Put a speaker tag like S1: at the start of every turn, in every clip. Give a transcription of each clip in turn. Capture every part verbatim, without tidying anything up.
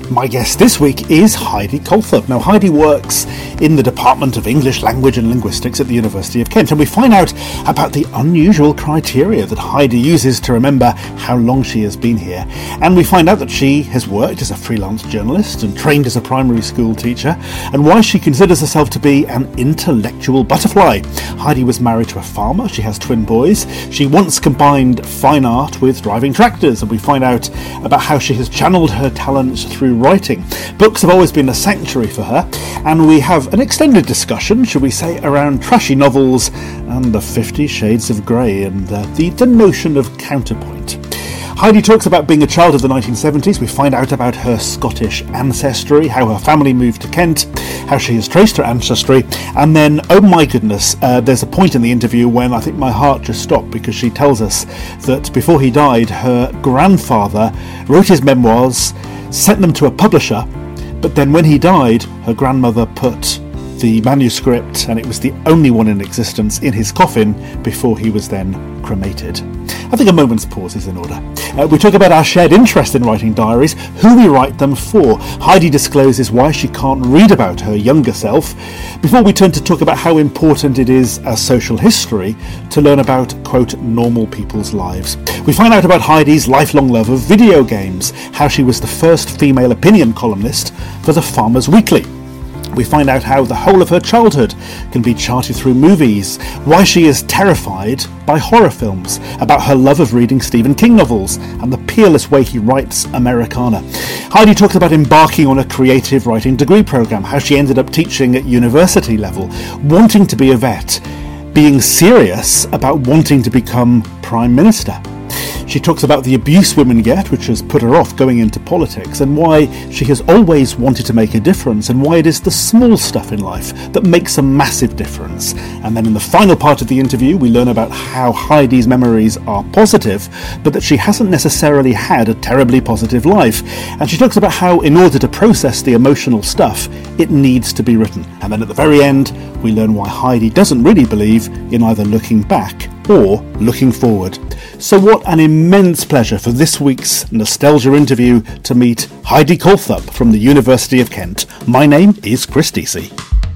S1: My guest this week is Heidi Colthup. Now, Heidi works in the Department of English Language and Linguistics at the University of Kent, and we find out about the unusual criteria that Heidi uses to remember how long she has been here. And we find out that she has worked as a freelance journalist and trained as a primary school teacher, and why she considers herself to be an intellectual butterfly. Heidi was married to a farmer. She has twin boys. She once combined fine art with driving tractors, and we find out about how she has channeled her talents through writing. Books have always been a sanctuary for her, and we have an extended discussion, should we say, around trashy novels and the Fifty Shades of Grey and uh, the, the notion of counterpoint. Heidi talks about being a child of the nineteen seventies. We find out about her Scottish ancestry, how her family moved to Kent, how she has traced her ancestry, and then, oh my goodness, uh, there's a point in the interview when I think my heart just stopped, because she tells us that before he died, her grandfather wrote his memoirs, sent them to a publisher, but then when he died, her grandmother put the manuscript, and it was the only one in existence, in his coffin before he was then cremated. I think a moment's pause is in order. Uh, we talk about our shared interest in writing diaries, who we write them for. Heidi discloses why she can't read about her younger self, before we turn to talk about how important it is as social history to learn about, quote, normal people's lives. We find out about Heidi's lifelong love of video games, how she was the first female opinion columnist for the Farmers Weekly. We find out how the whole of her childhood can be charted through movies, why she is terrified by horror films, about her love of reading Stephen King novels, and the peerless way he writes Americana. Heidi talks about embarking on a creative writing degree programme, how she ended up teaching at university level, wanting to be a vet, being serious about wanting to become Prime Minister. She talks about the abuse women get, which has put her off going into politics, and why she has always wanted to make a difference, and why it is the small stuff in life that makes a massive difference. And then in the final part of the interview, we learn about how Heidi's memories are positive, but that she hasn't necessarily had a terribly positive life. And she talks about how, in order to process the emotional stuff, it needs to be written. And then at the very end, we learn why Heidi doesn't really believe in either looking back or looking forward. So what an immense pleasure for this week's Nostalgia interview to meet Heidi Colthup from the University of Kent. My name is Chris Deasy.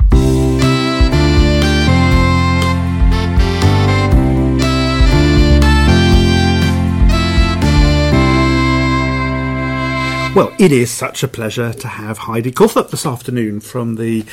S1: Well, it is such a pleasure to have Heidi Colthup this afternoon from the,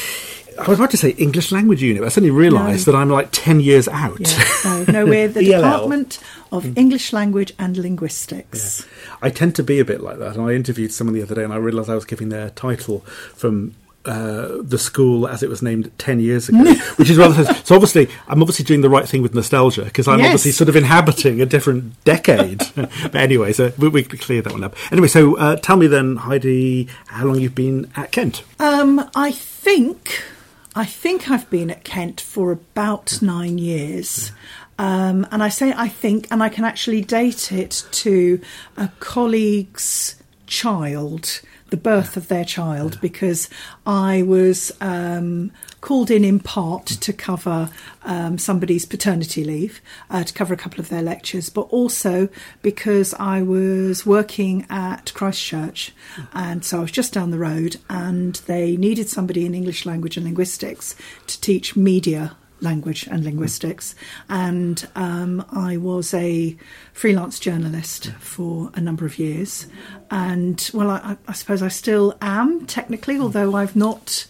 S1: I was about to say English Language Unit, but I suddenly realised no. that I'm like ten years out.
S2: Yeah, no, no, we're the Department of English Language and Linguistics.
S1: Yeah. I tend to be a bit like that. And I interviewed someone the other day and I realised I was giving their title from uh, the school as it was named ten years ago, which is rather... So obviously, I'm obviously doing the right thing with nostalgia, because I'm yes. obviously sort of inhabiting a different decade. But anyway, so we, we clear that one up. Anyway, so uh, tell me then, Heidi, how long you've been at Kent?
S2: Um, I think... I think I've been at Kent for about nine years. Um, and I say I think, and I can actually date it to a colleague's child, the birth of their child, because I was um, called in in part to cover um, somebody's paternity leave, uh, to cover a couple of their lectures, but also because I was working at Christchurch, and so I was just down the road, and they needed somebody in English Language and Linguistics to teach media language and linguistics, and um, I was a freelance journalist for a number of years, and well I, I suppose I still am technically, although I've not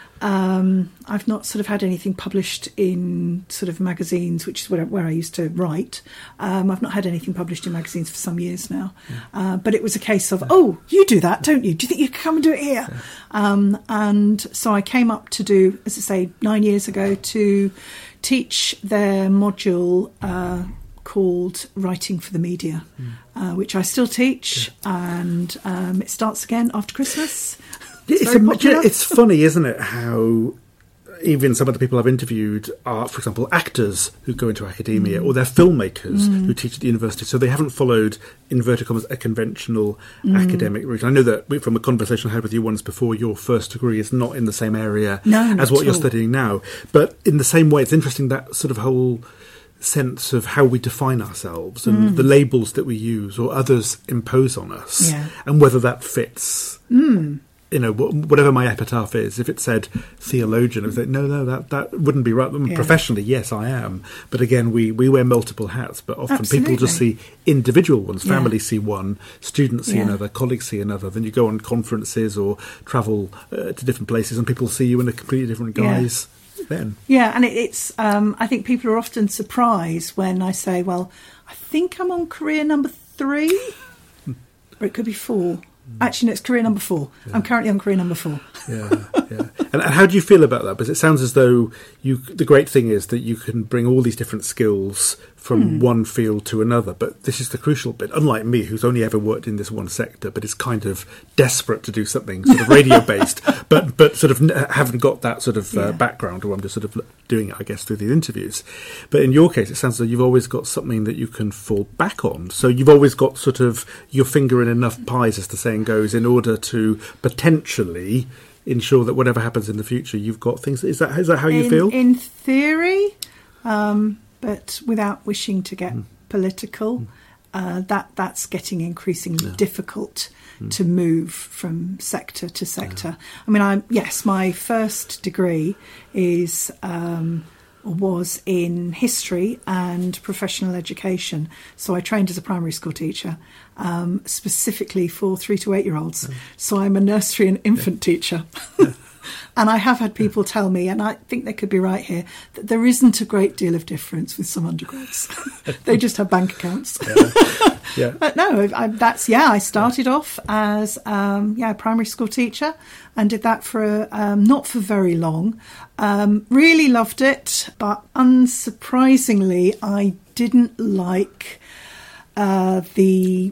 S2: um, I've not sort of had anything published in sort of magazines, which is where, where I used to write. um, I've not had anything published in magazines for some years now, yeah. uh, but it was a case of, oh, you do that, don't you? Do you think you can come and do it here? Yeah. Um, and so I came up to do, as I say, nine years ago, to teach their module uh, called Writing for the Media, mm. uh, which I still teach, yeah. and um, it starts again after Christmas. It's,
S1: it's, a, it's funny, isn't it, how even some of the people I've interviewed are, for example, actors who go into academia, mm. or they're filmmakers mm. who teach at the university, so they haven't followed, inverted commas, a conventional mm. academic route. I know that from a conversation I had with you once before, your first degree is not in the same area
S2: no,
S1: as what you're
S2: all.
S1: studying now. But in the same way, it's interesting that sort of whole sense of how we define ourselves and mm. the labels that we use or others impose on us,
S2: yeah.
S1: and whether that fits. Mm. You know, whatever my epitaph is, if it said theologian, I would say, no, no, that, that wouldn't be right. Yeah. Professionally, yes, I am. But again, we, we wear multiple hats, but often Absolutely. People just see individual ones. Yeah. Families see one, students see yeah. another, colleagues see another. Then you go on conferences or travel uh, to different places and people see you in a completely different guise yeah. then.
S2: Yeah, and it, it's, um, I think people are often surprised when I say, well, I think I'm on career number three, or it could be four. Actually, no, it's career number four. Yeah. I'm currently on career number four.
S1: yeah, yeah. And, and how do you feel about that? Because it sounds as though you. The great thing is that you can bring all these different skills from mm. one field to another. But this is the crucial bit. Unlike me, who's only ever worked in this one sector, but is kind of desperate to do something sort of radio-based, but but sort of haven't got that sort of uh, yeah. background, or I'm just sort of doing it, I guess, through these interviews. But in your case, it sounds like you've always got something that you can fall back on. So you've always got sort of your finger in enough pies, as the saying goes, in order to potentially ensure that whatever happens in the future, you've got things. Is that is that how you
S2: in,
S1: feel?
S2: In theory, um, but without wishing to get mm. political, mm. Uh, that that's getting increasingly yeah. difficult mm. to move from sector to sector. Yeah. I mean, I yes, my first degree is. Um, was in history and professional education. So I trained as a primary school teacher, um, specifically for three to eight year olds. Mm. So I'm a nursery and infant yeah. teacher. Yeah. And I have had people yeah. tell me, and I think they could be right here, that there isn't a great deal of difference with some undergrads. They just have bank accounts. Yeah. Yeah. But no, I, that's, yeah, I started off as um, yeah, a primary school teacher and did that for um, not for very long. Um, really loved it, but unsurprisingly, I didn't like uh, the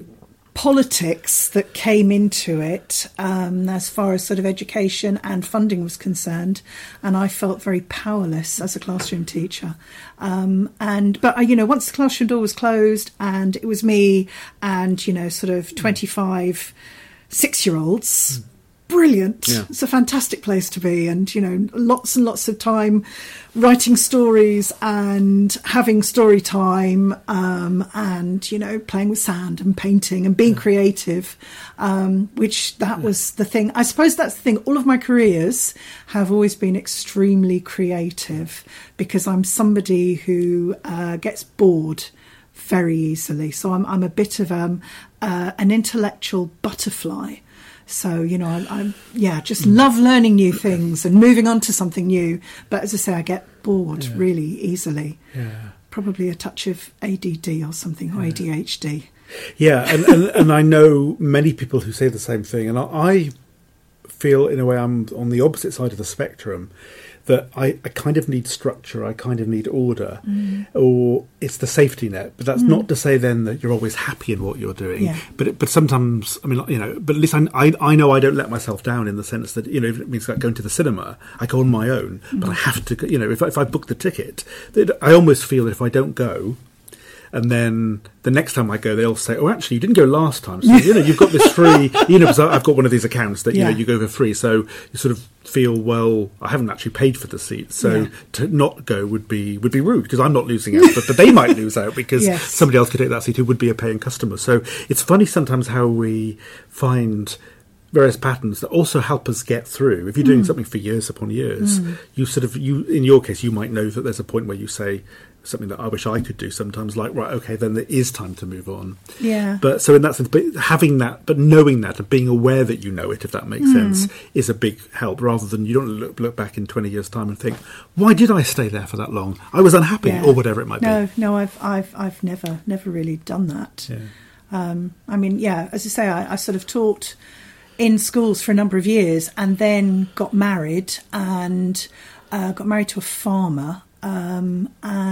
S2: politics that came into it um, as far as sort of education and funding was concerned, and I felt very powerless as a classroom teacher. Um, and but I, you know, once the classroom door was closed and it was me and you know, sort of twenty-five six-year-olds. Mm. Brilliant. Yeah. It's a fantastic place to be, and you know, lots and lots of time writing stories and having story time um, and you know, playing with sand and painting and being yeah. creative, um, which that yeah. was the thing. I suppose that's the thing. All of my careers have always been extremely creative because I'm somebody who uh, gets bored very easily. So I'm, I'm a bit of um, uh, an intellectual butterfly. So, you know, I'm, I'm yeah, just love learning new things and moving on to something new. But as I say, I get bored yeah. really easily. Yeah. Probably a touch of A D D or something, or yeah. A D H D.
S1: Yeah, and, and, and I know many people who say the same thing. And I, I feel, in a way, I'm on the opposite side of the spectrum, that I, I kind of need structure, I kind of need order, mm. or it's the safety net. But that's mm. not to say then that you're always happy in what you're doing. Yeah. But it, but sometimes, I mean, you know, but at least I, I I know I don't let myself down in the sense that, you know, if it means like going to the cinema, I go on my own, mm. but I have to, you know, if I, if I book the ticket, I almost feel that if I don't go, and then the next time I go, they'll say, "Oh, actually, you didn't go last time. So you know, you've got this free." You know, because I've got one of these accounts that you yeah. know you go for free. So you sort of feel, well, I haven't actually paid for the seat, so yeah. to not go would be would be rude because I'm not losing out, but, but they might lose out because yes. somebody else could take that seat who would be a paying customer. So it's funny sometimes how we find various patterns that also help us get through. If you're doing mm. something for years upon years, mm. you sort of you in your case, you might know that there's a point where you say something that I wish I could do sometimes, like, right, okay, then there is time to move on.
S2: Yeah.
S1: But so in that sense, but having that, but knowing that and being aware that you know it, if that makes mm. sense, is a big help, rather than you don't look, look back in twenty years' time and think, why did I stay there for that long? I was unhappy, yeah. or whatever it might
S2: no,
S1: be.
S2: No, no, I've, I've, I've never, never really done that.
S1: Yeah.
S2: Um, I mean, yeah, as I say, I, I sort of taught in schools for a number of years and then got married and uh, got married to a farmer. Um,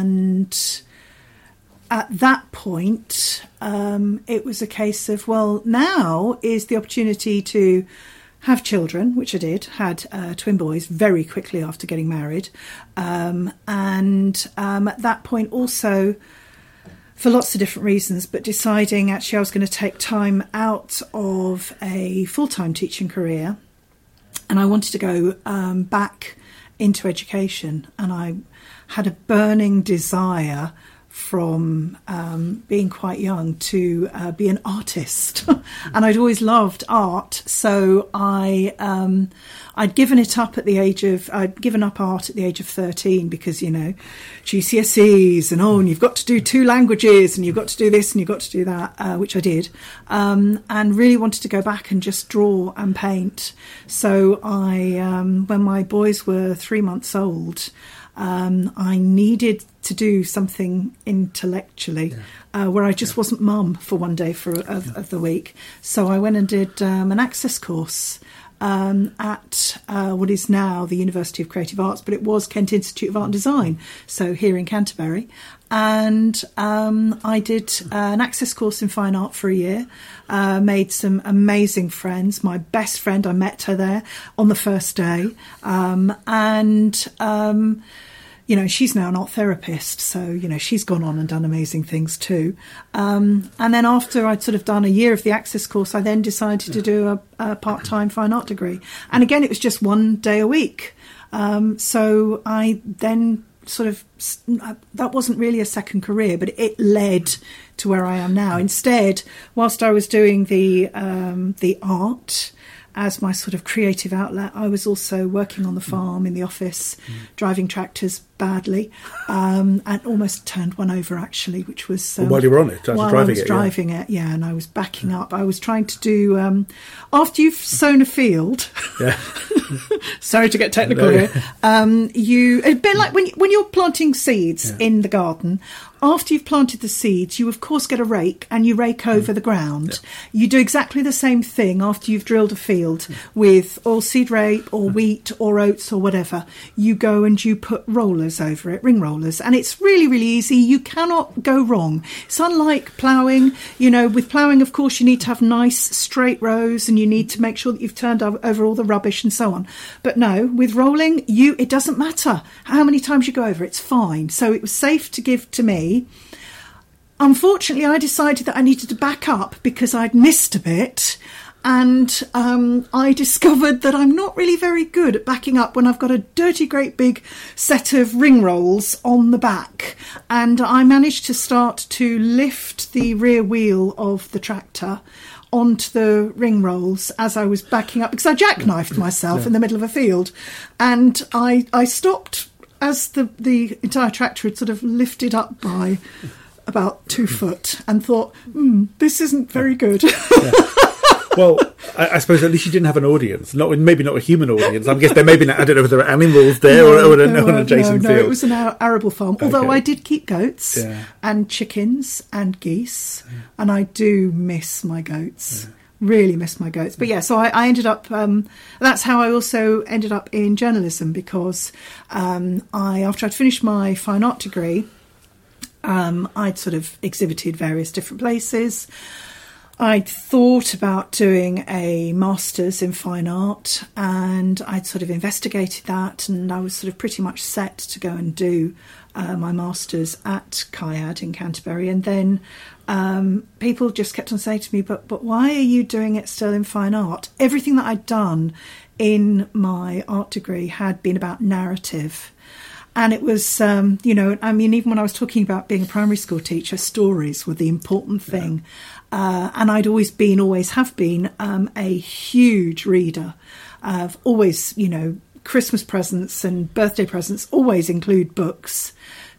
S2: and at that point, um, it was a case of, well, now is the opportunity to have children, which I did, had uh, twin boys very quickly after getting married. Um, and um, at that point also, for lots of different reasons, but deciding actually I was going to take time out of a full-time teaching career and I wanted to go um, back into education, and I had a burning desire from um, being quite young to uh, be an artist, and I'd always loved art. So I um, I'd given it up at the age of I'd given up art at the age of thirteen because, you know, G C S Es and oh, and you've got to do two languages and you've got to do this and you've got to do that, uh, which I did, um, and really wanted to go back and just draw and paint. So I, um, when my boys were three months old, um, I needed to do something intellectually, yeah. uh, where I just yeah. wasn't mum for one day for of, yeah. of the week. So I went and did um, an access course um, at uh, what is now the University of Creative Arts, but it was Kent Institute of Art and Design, so here in Canterbury. And um, I did uh, an access course in fine art for a year, uh, made some amazing friends. My best friend, I met her there on the first day. Um, and, um, you know, she's now an art therapist. So, you know, she's gone on and done amazing things too. Um, and then after I'd sort of done a year of the access course, I then decided to do a, a part-time fine art degree. And again, it was just one day a week. Um, so I then... sort of that wasn't really a second career, but it led to where I am now. Instead, whilst I was doing the um, the art as my sort of creative outlet, I was also working on the farm in the office, mm. driving tractors badly, um, and almost turned one over actually, which was um,
S3: well, while you were on it,
S2: while
S3: driving
S2: I was
S3: it,
S2: driving
S3: yeah.
S2: it, yeah, and I was backing up. I was trying to do um, after you've sown a field.
S3: Yeah.
S2: Sorry to get technical
S3: no.
S2: here. Um, you a bit like when you, when you're planting seeds yeah. in the garden. After you've planted the seeds, you of course get a rake and you rake over mm. the ground. Yeah. You do exactly the same thing after you've drilled a field mm. with oilseed rape or mm. wheat or oats or whatever. You go and you put rollers over it, ring rollers, and it's really, really easy. You cannot go wrong. It's unlike ploughing. You know, with ploughing, of course, you need to have nice straight rows and you need to make sure that you've turned over all the rubbish and so on. But no, with rolling, you it doesn't matter how many times you go over, it's fine. So it was safe to give to me. Unfortunately, I decided that I needed to back up because I'd missed a bit, and um, I discovered that I'm not really very good at backing up when I've got a dirty, great big set of ring rolls on the back. And I managed to start to lift the rear wheel of the tractor onto the ring rolls as I was backing up, because I jackknifed myself yeah. in the middle of a field, and I, I stopped as the, the entire tractor had sort of lifted up by about two foot and thought, hmm, this isn't very good. Yeah.
S3: Well, I, I suppose at least you didn't have an audience. Not maybe not a human audience. I guess there maybe I don't know if there are animals there no, or, or, no, or an adjacent
S2: no,
S3: field.
S2: No, it was an arable farm. Although
S3: okay.
S2: I did keep goats
S3: yeah.
S2: and chickens and geese,
S3: yeah.
S2: and I do miss my goats. Yeah. Really miss my goats. But yeah, so I, I ended up, um, that's how I also ended up in journalism, because um, I, after I'd finished my fine art degree, um, I'd sort of exhibited various different places. I'd thought about doing a master's in fine art, and I'd sort of investigated that, and I was sort of pretty much set to go and do uh, my master's at C I A D in Canterbury. And then um, people just kept on saying to me, but but why are you doing it still in fine art? Everything that I'd done in my art degree had been about narrative. And it was, um, you know, I mean, even when I was talking about being a primary school teacher, stories were the important thing. Yeah. Uh, and I'd always been, always have been, um, a huge reader. I've always, you know, Christmas presents and birthday presents always include books.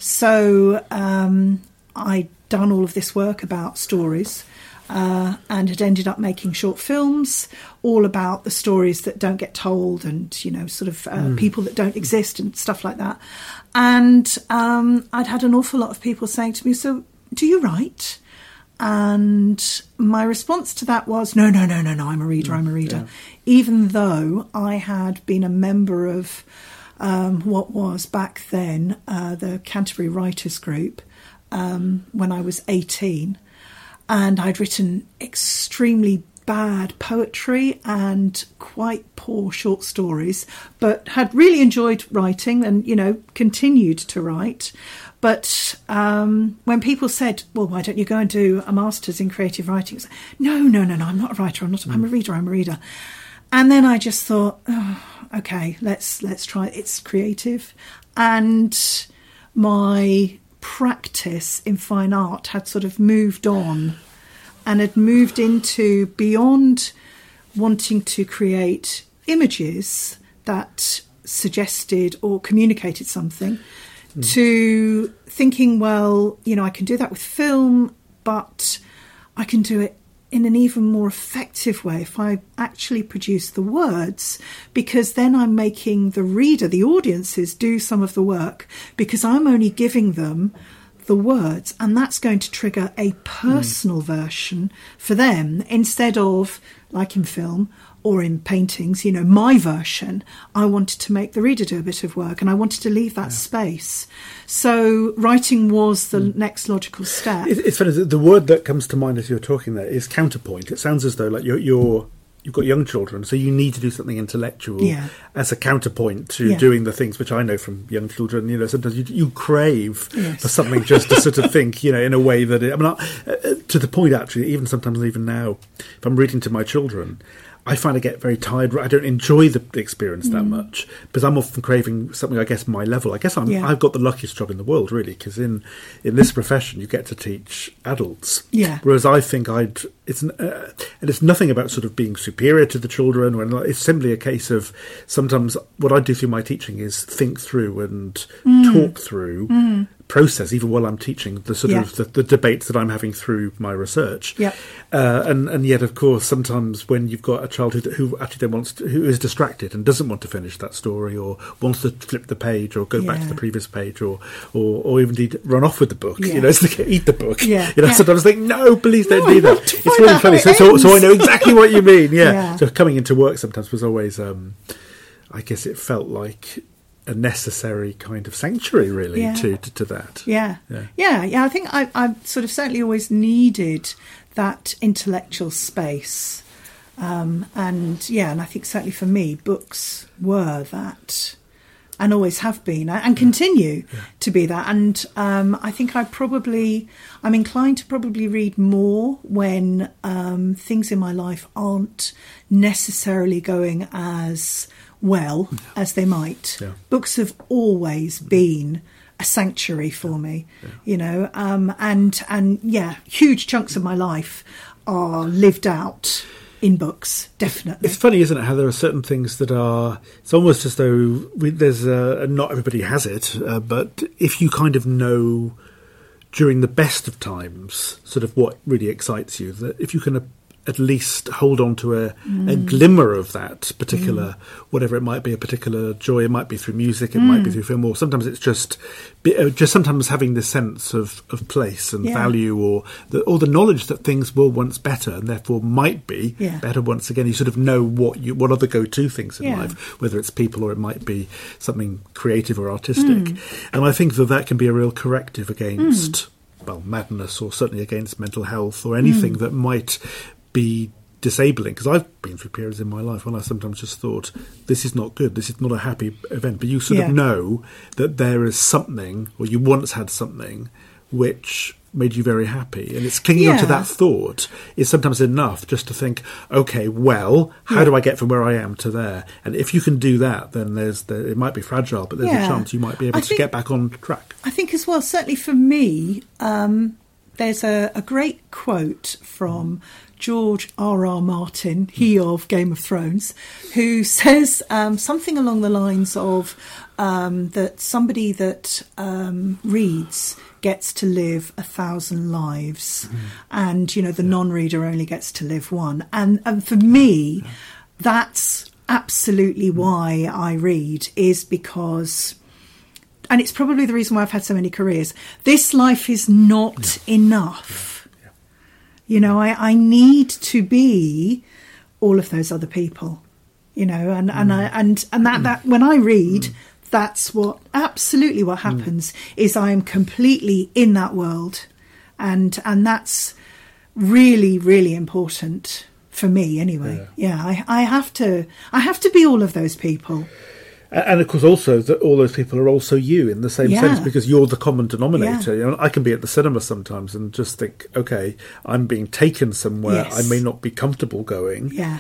S2: So um, I'd done all of this work about stories. Uh, and had ended up making short films all about the stories that don't get told, and, you know, sort of uh, mm. people that don't exist and stuff like that. And um, I'd had an awful lot of people saying to me, so do you write? And my response to that was, no, no, no, no, no, I'm a reader, mm. I'm a reader. Yeah. Even though I had been a member of um, what was back then uh, the Canterbury Writers Group um, when I was eighteen. And I'd written extremely bad poetry and quite poor short stories, but had really enjoyed writing and, you know, continued to write. But um, when people said, well, why don't you go and do a master's in creative writing? I was like, no, no, no, no, I'm not a writer. I'm not. Mm. I'm a reader. I'm a reader. And then I just thought, oh, OK, let's let's try it. It's creative. And my practice in fine art had sort of moved on and had moved into beyond wanting to create images that suggested or communicated something mm. to thinking, well, you know, I can do that with film, but I can do it in an even more effective way if I actually produce the words, because then I'm making the reader, the audiences, do some of the work, because I'm only giving them the words, and that's going to trigger a personal mm. version for them, instead of, like in film or in paintings, you know, my version. I wanted to make the reader do a bit of work, and I wanted to leave that yeah. space. So writing was the mm. next logical step.
S3: It's funny, the word that comes to mind as you're talking there is counterpoint. It sounds as though like you're, you're you've got young children, so you need to do something intellectual
S2: yeah.
S3: as a counterpoint to
S2: yeah.
S3: doing the things which I know from young children. You know, sometimes you, you crave
S2: yes.
S3: for something just to sort of think, you know, in a way that it, I mean, I, uh, to the point actually, even sometimes, even now, if I'm reading to my children, I find I get very tired. I don't enjoy the experience that mm. much, because I'm often craving something, I guess, my level. I guess I'm,
S2: yeah.
S3: I've got the luckiest job in the world, really, because in, in this profession, you get to teach adults.
S2: Yeah.
S3: Whereas I think I'd... It's uh, and it's nothing about sort of being superior to the children. Or it's simply a case of sometimes what I do through my teaching is think through and
S2: mm.
S3: talk through, mm. process, even while I'm teaching, the sort
S2: yeah.
S3: of the, the debates that I'm having through my research.
S2: Yeah.
S3: Uh, and and yet, of course, sometimes when you've got a child who, who actually then wants to, who is distracted and doesn't want to finish that story, or wants to flip the page or go
S2: yeah.
S3: back to the previous page, or or, or even indeed run off with the book,
S2: yeah.
S3: you know, it's like, eat the book.
S2: Yeah.
S3: You know,
S2: yeah.
S3: sometimes I think, no, please don't
S2: no,
S3: do that. It's really funny. So, so, so I know exactly what you mean. Yeah.
S2: yeah.
S3: So coming into work sometimes was always, um, I guess it felt like a necessary kind of sanctuary, really,
S2: yeah.
S3: to, to to that.
S2: Yeah.
S3: yeah,
S2: yeah, yeah. I think I, I've sort of certainly always needed that intellectual space, um, and yeah, and I think certainly for me, books were that, and always have been, and continue yeah. to be that. And um, I think I probably, I'm inclined to probably read more when um, things in my life aren't necessarily going as well yeah. as they might.
S3: Yeah.
S2: Books have always been a sanctuary for me,
S3: yeah.
S2: you know, um, and and yeah, huge chunks of my life are lived out in books, definitely.
S3: It's funny, isn't it, how there are certain things that are, it's almost as though we, there's a, not everybody has it, uh, but if you kind of know during the best of times sort of what really excites you, that if you can uh, at least hold on to a, mm. a glimmer of that particular, mm. whatever it might be, a particular joy, it might be through music, it mm. might be through film, or sometimes it's just just sometimes having this sense of, of place and
S2: yeah.
S3: value, or the, or the knowledge that things were once better and therefore might be
S2: yeah.
S3: better once again. You sort of know what you what are the go-to things in
S2: yeah.
S3: life, whether it's people or it might be something creative or artistic.
S2: Mm.
S3: And I think that that can be a real corrective against, mm. well, madness, or certainly against mental health, or anything mm. that might be disabling, because I've been through periods in my life when I sometimes just thought, this is not good, this is not a happy event, but you sort
S2: yeah.
S3: of know that there is something, or you once had something which made you very happy, and it's clinging
S2: yeah.
S3: onto that thought is sometimes enough just to think, okay, well, how
S2: yeah.
S3: do I get from where I am to there? And if you can do that, then there's the, it might be fragile, but there's
S2: yeah.
S3: a chance you might be able
S2: I
S3: to
S2: think,
S3: get back on track.
S2: I think as well, certainly for me, um, there's a, a great quote from George R R. Martin, he of Game of Thrones, who says um, something along the lines of um, that somebody that um, reads gets to live a thousand lives, mm. and, you know, the yeah. non-reader only gets to live one. And, and for me, yeah. that's absolutely mm. why I read, is because... And it's probably the reason why I've had so many careers. This life is not yeah. enough. Yeah. Yeah. You know, I, I need to be all of those other people. You know, and mm. and I, and and that, that when I read, mm. that's what absolutely what happens. Mm. Is I am completely in that world, and and that's really really important for me anyway. Yeah, yeah I, I have to I have to be all of those people.
S3: And of course, also that all those people are also you in the same
S2: yeah.
S3: sense, because you're the common denominator.
S2: Yeah.
S3: You know, I can be at the cinema sometimes and just think, okay, I'm being taken somewhere
S2: yes.
S3: I may not be comfortable going.
S2: Yeah.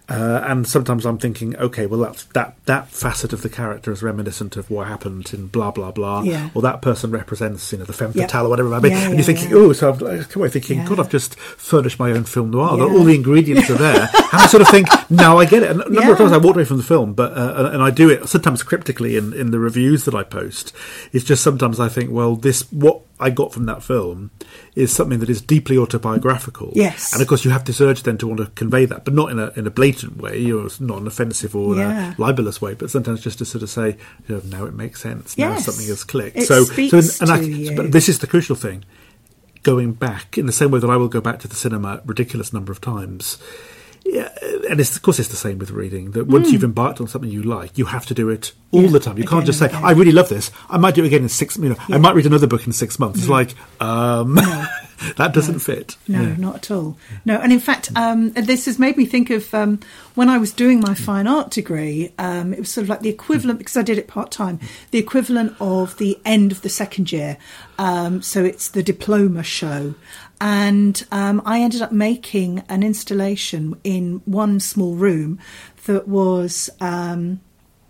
S3: Uh, and sometimes I'm thinking, okay, well, that's, that that facet of the character is reminiscent of what happened in blah, blah, blah.
S2: Yeah.
S3: Or that person represents, you know, the femme
S2: Yep.
S3: fatale or whatever it might be.
S2: Yeah,
S3: and
S2: yeah,
S3: you're thinking,
S2: yeah.
S3: oh, so I'm like, come away thinking,
S2: Yeah.
S3: God, I've just furnished my own film noir.
S2: Yeah.
S3: All the ingredients are there. And I sort of think, now I get it. And a number
S2: Yeah.
S3: of times I walked away from the film, but uh, and I do it sometimes cryptically in, in the reviews that I post. It's just sometimes I think, well, this, what I got from that film is something that is deeply autobiographical.
S2: Yes.
S3: And of course you have this urge then to want to convey that, but not in a in a blatant way, or not an offensive or
S2: Yeah.
S3: a libelous way, but sometimes just to sort of say, you know, now it makes sense. Now
S2: Yes.
S3: something has clicked.
S2: It
S3: so,
S2: speaks
S3: so and I,
S2: to you.
S3: but this is the crucial thing. Going back in the same way that I will go back to the cinema a ridiculous number of times. Yeah, and it's, of course it's the same with reading, that once
S2: Mm.
S3: you've embarked on something you like, you have to do it all
S2: Yeah,
S3: the time. You
S2: again
S3: can't just say,
S2: and again.
S3: I really love this, I might do it again in six, you know,
S2: Yeah.
S3: I might read another book in six months. It's like, um, that doesn't fit.
S2: No,
S3: Yeah.
S2: not at all. No, and in fact, um, this has made me think of um, when I was doing my fine art degree. Um, it was sort of like the equivalent, because I did it part time, the equivalent of the end of the second year. Um, so it's the diploma show. And um, I ended up making an installation in one small room that was um,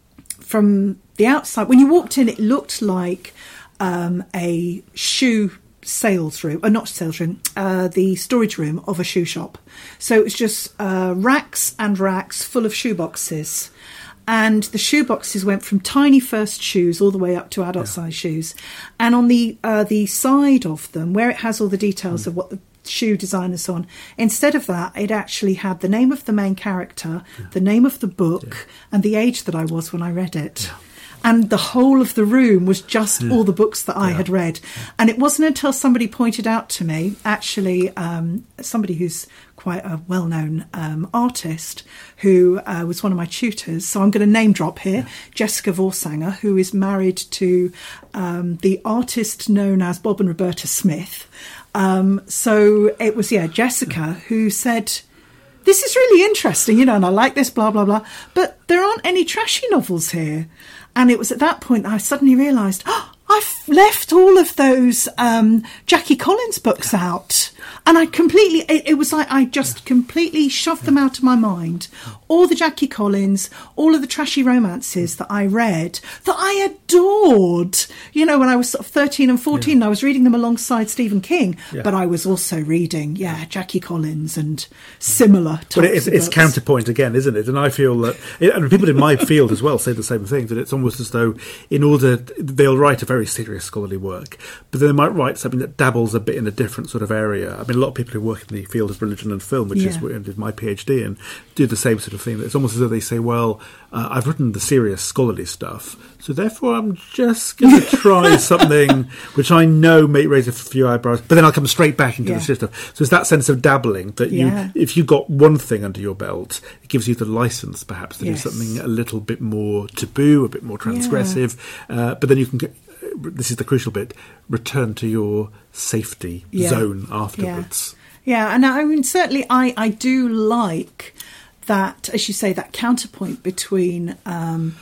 S2: from the outside. When you walked in, it looked like um, a shoe sales room, or not sales room, uh, the storage room of a shoe shop. So it was just uh, racks and racks full of shoe boxes. And the shoe boxes went from tiny first shoes all the way up to adult
S3: Yeah.
S2: size shoes. And on the uh, the side of them, where it has all the details mm. of what the shoe design and so on, instead of that, it actually had the name of the main character, yeah. the name of the book, yeah. and the age that I was when I read it. Yeah. And the whole of the room was just yeah. all the books that I yeah. had read. And it wasn't until somebody pointed out to me, actually, um, somebody who's quite a well-known um, artist, who uh, was one of my tutors. So I'm going to name drop here, yeah. Jessica Vorsanger, who is married to um, the artist known as Bob and Roberta Smith. Um, so it was, yeah, Jessica who said, this is really interesting, you know, and I like this, blah, blah, blah. But there aren't any trashy novels here. And it was at that point that I suddenly realised, oh, I've left all of those um, Jackie Collins books out. And I completely, it, it was like I just completely shoved them out of my mind. All the Jackie Collins, all of the trashy romances that I read, that I adored. You know, when I was sort of thirteen and fourteen, yeah. I was reading them alongside Stephen King. Yeah. But I was also reading, yeah, Jackie Collins and similar types
S3: But it's,
S2: of
S3: it's
S2: books.
S3: counterpoint again, isn't it? And I feel that, and people in my field as well say the same thing, that it's almost as though in order, they'll write a very serious scholarly work, but then they might write something that dabbles a bit in a different sort of area. I mean, a lot of people who work in the field of religion and film, which
S2: Yeah.
S3: is where I did my PhD, and do the same sort of thing. It's almost as though they say, well, uh, I've written the serious scholarly stuff, so therefore I'm just going to try something which I know may raise a few eyebrows, but then I'll come straight back into
S2: Yeah.
S3: the serious stuff. So it's that sense of dabbling that
S2: Yeah.
S3: you, if you got one thing under your belt, it gives you the license perhaps to
S2: Yes.
S3: do something a little bit more taboo, a bit more transgressive, uh, but then you can get, this is the crucial bit, return to your safety
S2: Yeah.
S3: zone afterwards.
S2: Yeah. yeah, and I mean, certainly I, I do like that, as you say, that counterpoint between um,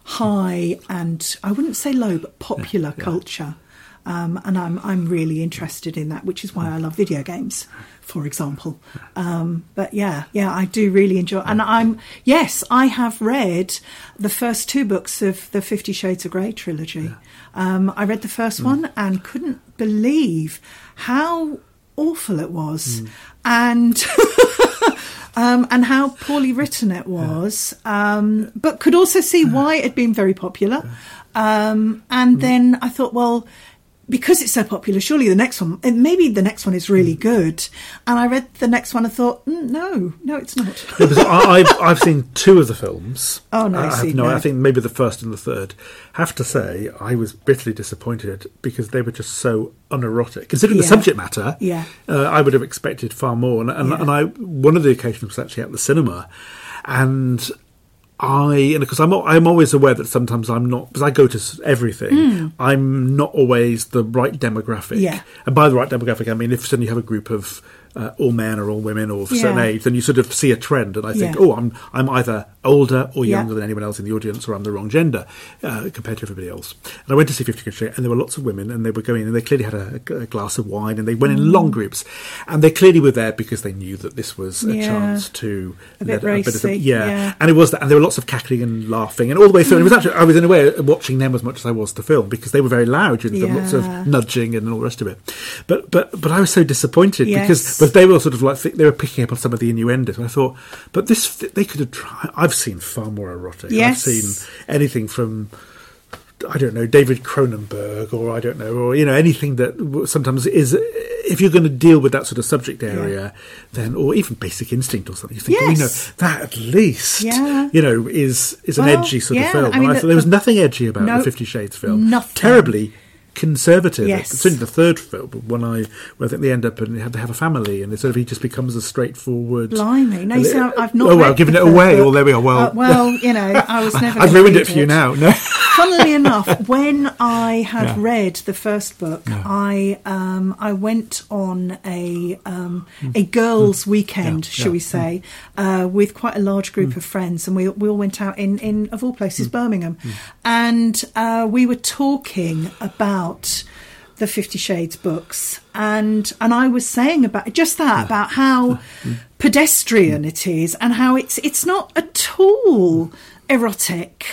S2: high and, I wouldn't say low, but popular
S3: Yeah, yeah.
S2: culture. Um, and I'm I'm really interested in that, which is why I love video games, for example. Um, but yeah, yeah, I do really enjoy. And I'm yes, I have read the first two books of the Fifty Shades of Grey trilogy.
S3: Yeah.
S2: Um, I read the first mm. one and couldn't believe how awful it was, mm. and. Um, and how poorly written it was, um, but could also see why it had been very popular. Um, and then I thought, well, because it's so popular, surely the next one, maybe the next one is really good. And I read the next one and thought, mm, no, no, it's not.
S3: Yeah, because I, I've, I've seen two of the films.
S2: Oh, no,
S3: I
S2: see,
S3: have, no,
S2: no.
S3: I think maybe the first and the third. Have to say, I was bitterly disappointed because they were just so unerotic. Considering the
S2: Yeah.
S3: subject matter,
S2: Yeah.
S3: uh, I would have expected far more. And, and,
S2: Yeah.
S3: and I, one of the occasions was actually at the cinema, and I, and because I'm, I'm always aware that sometimes I'm not, because I go to s- everything,
S2: Mm.
S3: I'm not always the right demographic.
S2: Yeah.
S3: And by the right demographic, I mean if suddenly you have a group of uh, all men or all women or of a certain
S2: Yeah.
S3: age, then you sort of see a trend, and I think,
S2: Yeah.
S3: oh, I'm I'm either older or
S2: Yeah.
S3: younger than anyone else in the audience, or I'm the wrong gender uh, compared to everybody else. And I went to see Fifty Shades, and there were lots of women, and they were going in, and they clearly had a, a glass of wine, and they went in long groups, and they clearly were there because they knew that this was a
S2: Yeah.
S3: chance to
S2: A bit
S3: let bit of
S2: racy,
S3: yeah.
S2: yeah.
S3: and it was that, and there were lots of cackling and laughing, and all the way through. And it was actually, I was in a way watching them as much as I was the film, because they were very loud during the film, lots of
S2: Yeah.
S3: nudging and all the rest of it. But but but I was so disappointed
S2: Yes.
S3: because but they were sort of like they were picking up on some of the innuendos. And I thought, but this they could have tried. I've seen far more erotic.
S2: Yes.
S3: I've seen anything from, I don't know, David Cronenberg, or I don't know, or you know, anything that w- sometimes is, if you're going to deal with that sort of subject area, then, or even Basic Instinct or something, you think,
S2: Yes.
S3: oh, you know, that at least,
S2: Yeah.
S3: you know, is is an
S2: Well,
S3: edgy sort
S2: yeah,
S3: of film.
S2: I mean,
S3: and I
S2: the-
S3: thought there was
S2: the-
S3: nothing edgy about
S2: no,
S3: the Fifty Shades film.
S2: nothing.
S3: Terribly conservative.
S2: Yes.
S3: Certainly the third film, when I, when I think they end up and have to have a family, and it sort of he just becomes a straightforward.
S2: Blimey. No, you see, I- I've not
S3: Oh well,
S2: read
S3: giving
S2: the
S3: it
S2: third
S3: away.
S2: book.
S3: Well, there we are. Well,
S2: Uh, well, you know, I was never
S3: I've
S2: gonna
S3: ruined
S2: read
S3: it for you now. No.
S2: Funnily enough, when I had
S3: Yeah.
S2: read the first book,
S3: Yeah.
S2: I um, I went on a um, a girls' weekend,
S3: Yeah,
S2: shall
S3: yeah.
S2: we say, uh, with quite a large group of friends, and we we all went out in, in of all places, Birmingham, and uh, we were talking about the Fifty Shades books, and and I was saying about just that about how pedestrian it is, and how it's it's not at all erotic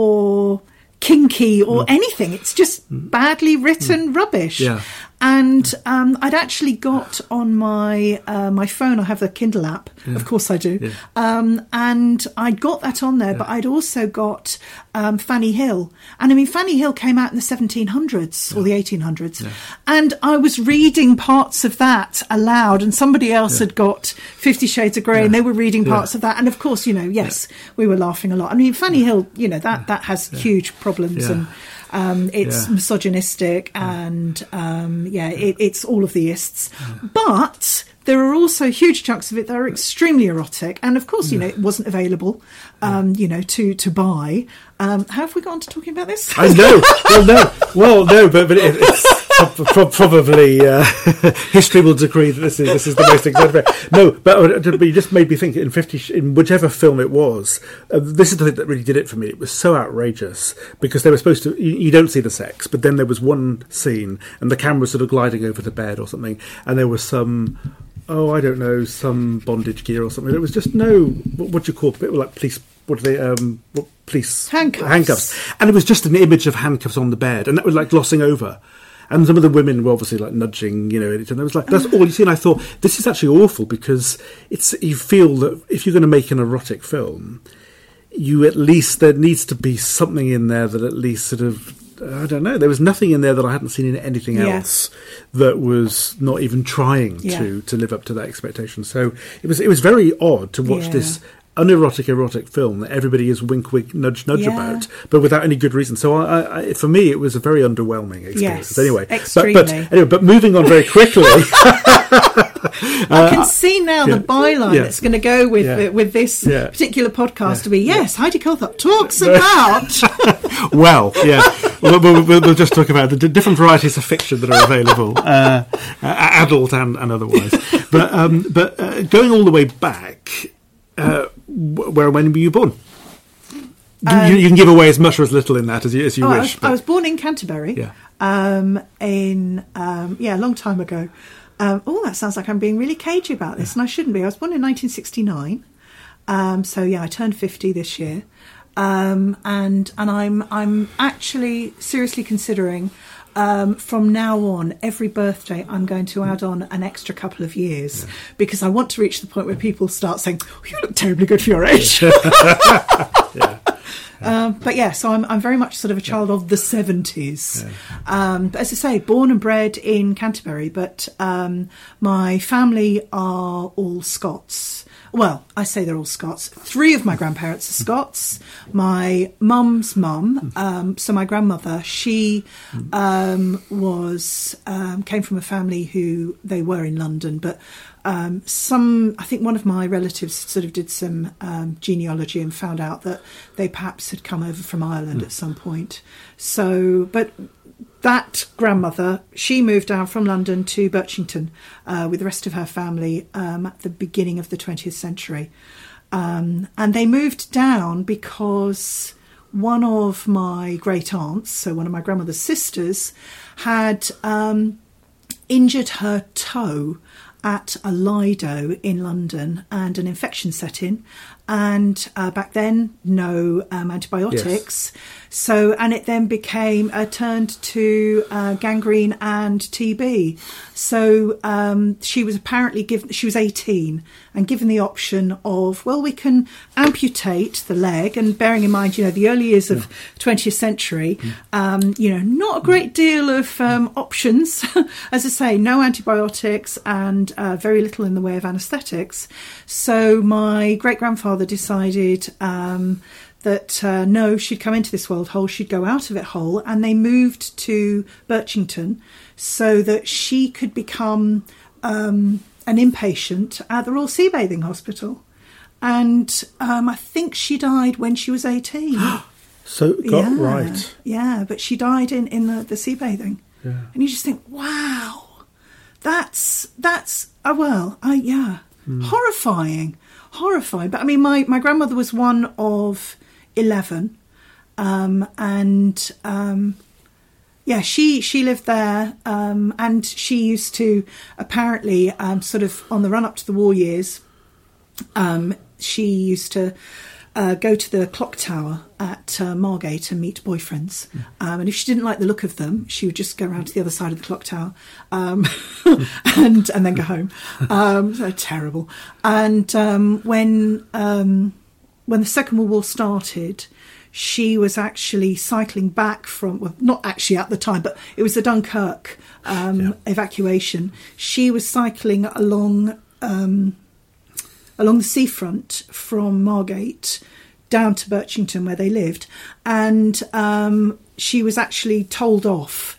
S2: or kinky or anything. It's just badly written rubbish.
S3: Yeah.
S2: And um, I'd actually got on my uh, my phone, I have the Kindle app, of course I do,
S3: Yeah.
S2: um, and I'd got that on there, but I'd also got um, Fanny Hill. And I mean, Fanny Hill came out in the seventeen hundreds or the eighteen hundreds, and I was reading parts of that aloud, and somebody else had got Fifty Shades of Grey, and they were reading parts of that. And of course, you know, yes, we were laughing a lot. I mean, Fanny Hill, you know, that, that has huge problems,
S3: Yeah.
S2: and um, it's
S3: Yeah.
S2: misogynistic, and um, yeah, it, it's all of the ists. But there are also huge chunks of it that are extremely erotic, and of course, you know, it wasn't available, um, you know, to to buy. Um, how have we got on to talking about this?
S3: I know. Well, no. Well, no. But but it, it's pro- pro- probably uh, history will decree that this is this is the most exaggerated. No, but, but you just made me think. In fifty, sh- in whichever film it was, uh, this is the thing that really did it for me. It was so outrageous because they were supposed to. You, you don't see the sex, but then there was one scene, and the camera was sort of gliding over the bed or something, and there was some. Oh, I don't know, some bondage gear or something. It was just no. What, what do you call it? Like police. What do they? Um, what, police
S2: Handcuffs.
S3: Handcuffs. And it was just an image of handcuffs on the bed, and that was like glossing over. And some of the women were obviously like nudging, you know, and it was like that's all you see. And I thought this is actually awful because it's you feel that if you're going to make an erotic film, you at least there needs to be something in there that at least sort of. I don't know. There was nothing in there that I hadn't seen in anything
S2: Yeah.
S3: else that was not even trying
S2: Yeah.
S3: to, to live up to that expectation. So it was it was very odd to watch
S2: Yeah.
S3: this unerotic erotic film that everybody is wink wink nudge nudge
S2: Yeah.
S3: about, but without any good reason. So I, I, for me, it was a very underwhelming experience.
S2: Yes,
S3: anyway,
S2: extremely.
S3: But, but anyway, but moving on very quickly.
S2: I can see now
S3: yeah.
S2: the byline
S3: Yeah.
S2: that's going to go with
S3: Yeah.
S2: with this
S3: Yeah.
S2: particular podcast
S3: Yeah.
S2: to be, yes, Heidi Colthorpe talks about...
S3: Well, yeah, we'll, we'll, we'll, we'll just talk about the d- different varieties of fiction that are available, uh, uh, adult and, and otherwise. But um, but uh, going all the way back, uh, wh- where when were you born? You,
S2: Um,
S3: you, you can give away as much or as little in that as you as you
S2: Oh, I,
S3: wish.
S2: was,
S3: but-
S2: I was born in Canterbury,
S3: Yeah.
S2: um, in um, yeah, a long time ago. Um, oh, that sounds like I'm being really cagey about this, and I shouldn't be. I was born in nineteen sixty-nine, um, so yeah, I turned fifty this year, um, and and I'm I'm actually seriously considering. Um, from now on, every birthday, I'm going to add on an extra couple of years
S3: Yeah.
S2: because I want to reach the point where people start saying, oh, "You look terribly good for your age."
S3: yeah.
S2: Um, but yeah, so I'm I'm very much sort of a child of the seventies. Um, but as I say, born and bred in Canterbury, but um, my family are all Scots. Well, I say they're all Scots. Three of my grandparents are Scots. My mum's mum, um, so my grandmother, she um, was um, came from a family who they were in London, but um, some I think one of my relatives sort of did some um, genealogy and found out that they perhaps had come over from Ireland at some point. So, but. That grandmother, she moved down from London to Birchington uh, with the rest of her family um, at the beginning of the twentieth century. Um, and they moved down because one of my great aunts, so one of my grandmother's sisters, had um, injured her toe at a Lido in London, and an infection set in. And uh, back then, no um, antibiotics. Yes. So, and it then became uh, turned to uh, gangrene and T B. So um, she was apparently given, she was eighteen and given the option of, well, we can amputate the leg. And bearing in mind, you know, the early years of yeah. twentieth century, mm. um, you know, not a great deal of um, options. As I say, no antibiotics and uh, very little in the way of anaesthetics. So my great-grandfather decided um, that uh, no, she'd come into this world whole, she'd go out of it whole, and they moved to Birchington so that she could become um, an inpatient at the Royal Sea Bathing Hospital. And um, I think she died when she was eighteen.
S3: So got
S2: yeah,
S3: right.
S2: Yeah, but she died in, in the, the sea bathing.
S3: Yeah.
S2: And you just think, wow, that's, that's, oh, well, I, yeah, mm. horrifying. Horrifying. But I mean, my, my grandmother was one of eleven, um, and um, yeah, she she lived there, um, and she used to apparently um, sort of on the run up to the war years, um, she used to uh, go to the clock tower at uh, Margate and meet boyfriends, mm. um, and if she didn't like the look of them, she would just go around to the other side of the clock tower, um, and and then go home. Um, so terrible. And um, when um, when the Second World War started, she was actually cycling back from, well, not actually at the time, but it was the Dunkirk um, yeah. evacuation. She was cycling along um, along the seafront from Margate down to Birchington where they lived, and um, she was actually told off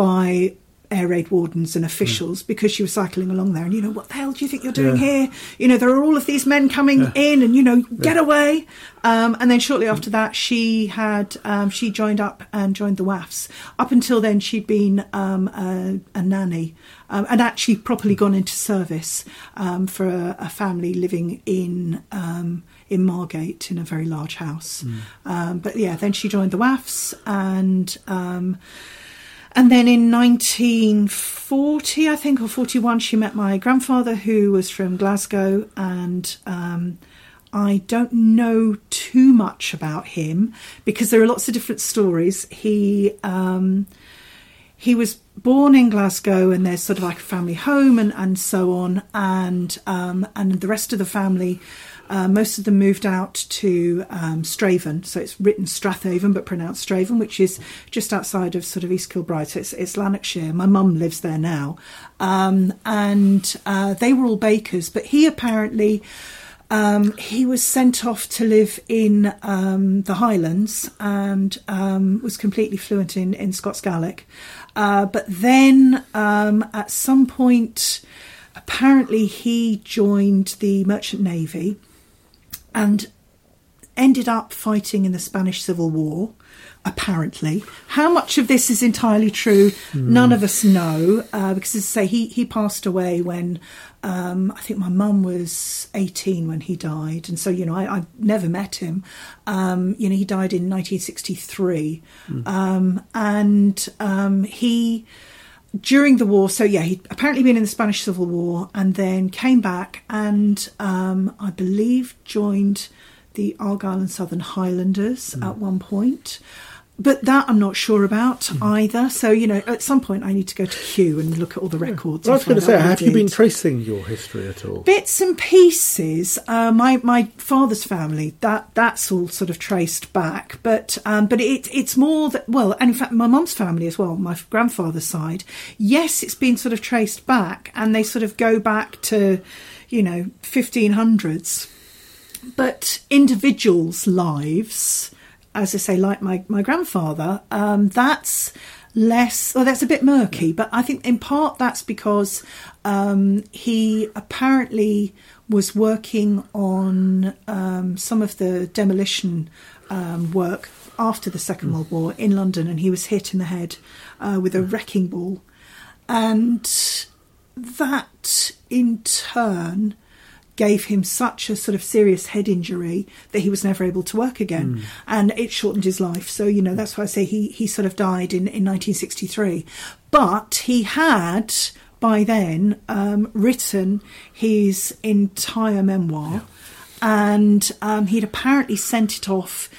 S2: by air raid wardens and officials mm. because she was cycling along there. And, you know, what the hell do you think you're doing yeah. here? You know, there are all of these men coming yeah. in and, you know, get yeah. away. Um, and then shortly after that, she had, um, she joined up and joined the W A Fs. Up until then, she'd been um, a, a nanny um, and actually properly gone into service um, for a, a family living in um, in Margate in a very large house. Mm. Um, but yeah, then she joined the W A Fs, and um, and then in nineteen forty, I think, or forty-one, she met my grandfather, who was from Glasgow, and um, I don't know too much about him because there are lots of different stories. He um, he was born in Glasgow, and there's sort of like a family home and, and so on, and um, and the rest of the family, Uh, most of them moved out to um, Straven, so it's written Strathaven but pronounced Straven, which is just outside of sort of East Kilbride, so it's, it's Lanarkshire. My mum lives there now, um, and uh, they were all bakers, but he apparently um, he was sent off to live in um, the Highlands and um, was completely fluent in, in Scots Gaelic, uh, but then um, at some point apparently he joined the Merchant Navy and ended up fighting in the Spanish Civil War, apparently. How much of this is entirely true, mm. none of us know, uh, because, as I say, he, he passed away when, um, I think my mum was eighteen when he died, and so, you know, I, I've never met him. Um, you know, he died in nineteen sixty-three, mm. um, and um, he... During the war, so yeah, he'd apparently been in the Spanish Civil War and then came back and um, I believe joined the Argyll and Southern Highlanders mm. at one point. But that I'm not sure about mm. either. So, you know, at some point I need to go to Kew and look at all the records.
S3: Well, I was going to say, have you been tracing your history at all?
S2: Bits and pieces. Uh, my my father's family, that that's all sort of traced back. But um, but it, it's more that, well, and in fact, my mum's family as well, my grandfather's side, yes, it's been sort of traced back, and they sort of go back to, you know, fifteen hundreds. But individuals' lives, as I say, like my, my grandfather, um, that's less, well, that's a bit murky, but I think in part that's because um, he apparently was working on um, some of the demolition um, work after the Second mm. World War in London, and he was hit in the head uh, with a wrecking ball. And that, in turn, gave him such a sort of serious head injury that he was never able to work again. Mm. And it shortened his life. So, you know, that's why I say he, he sort of died in, in nineteen sixty-three. But he had, by then, um, written his entire memoir. Yeah. And um, he'd apparently sent it off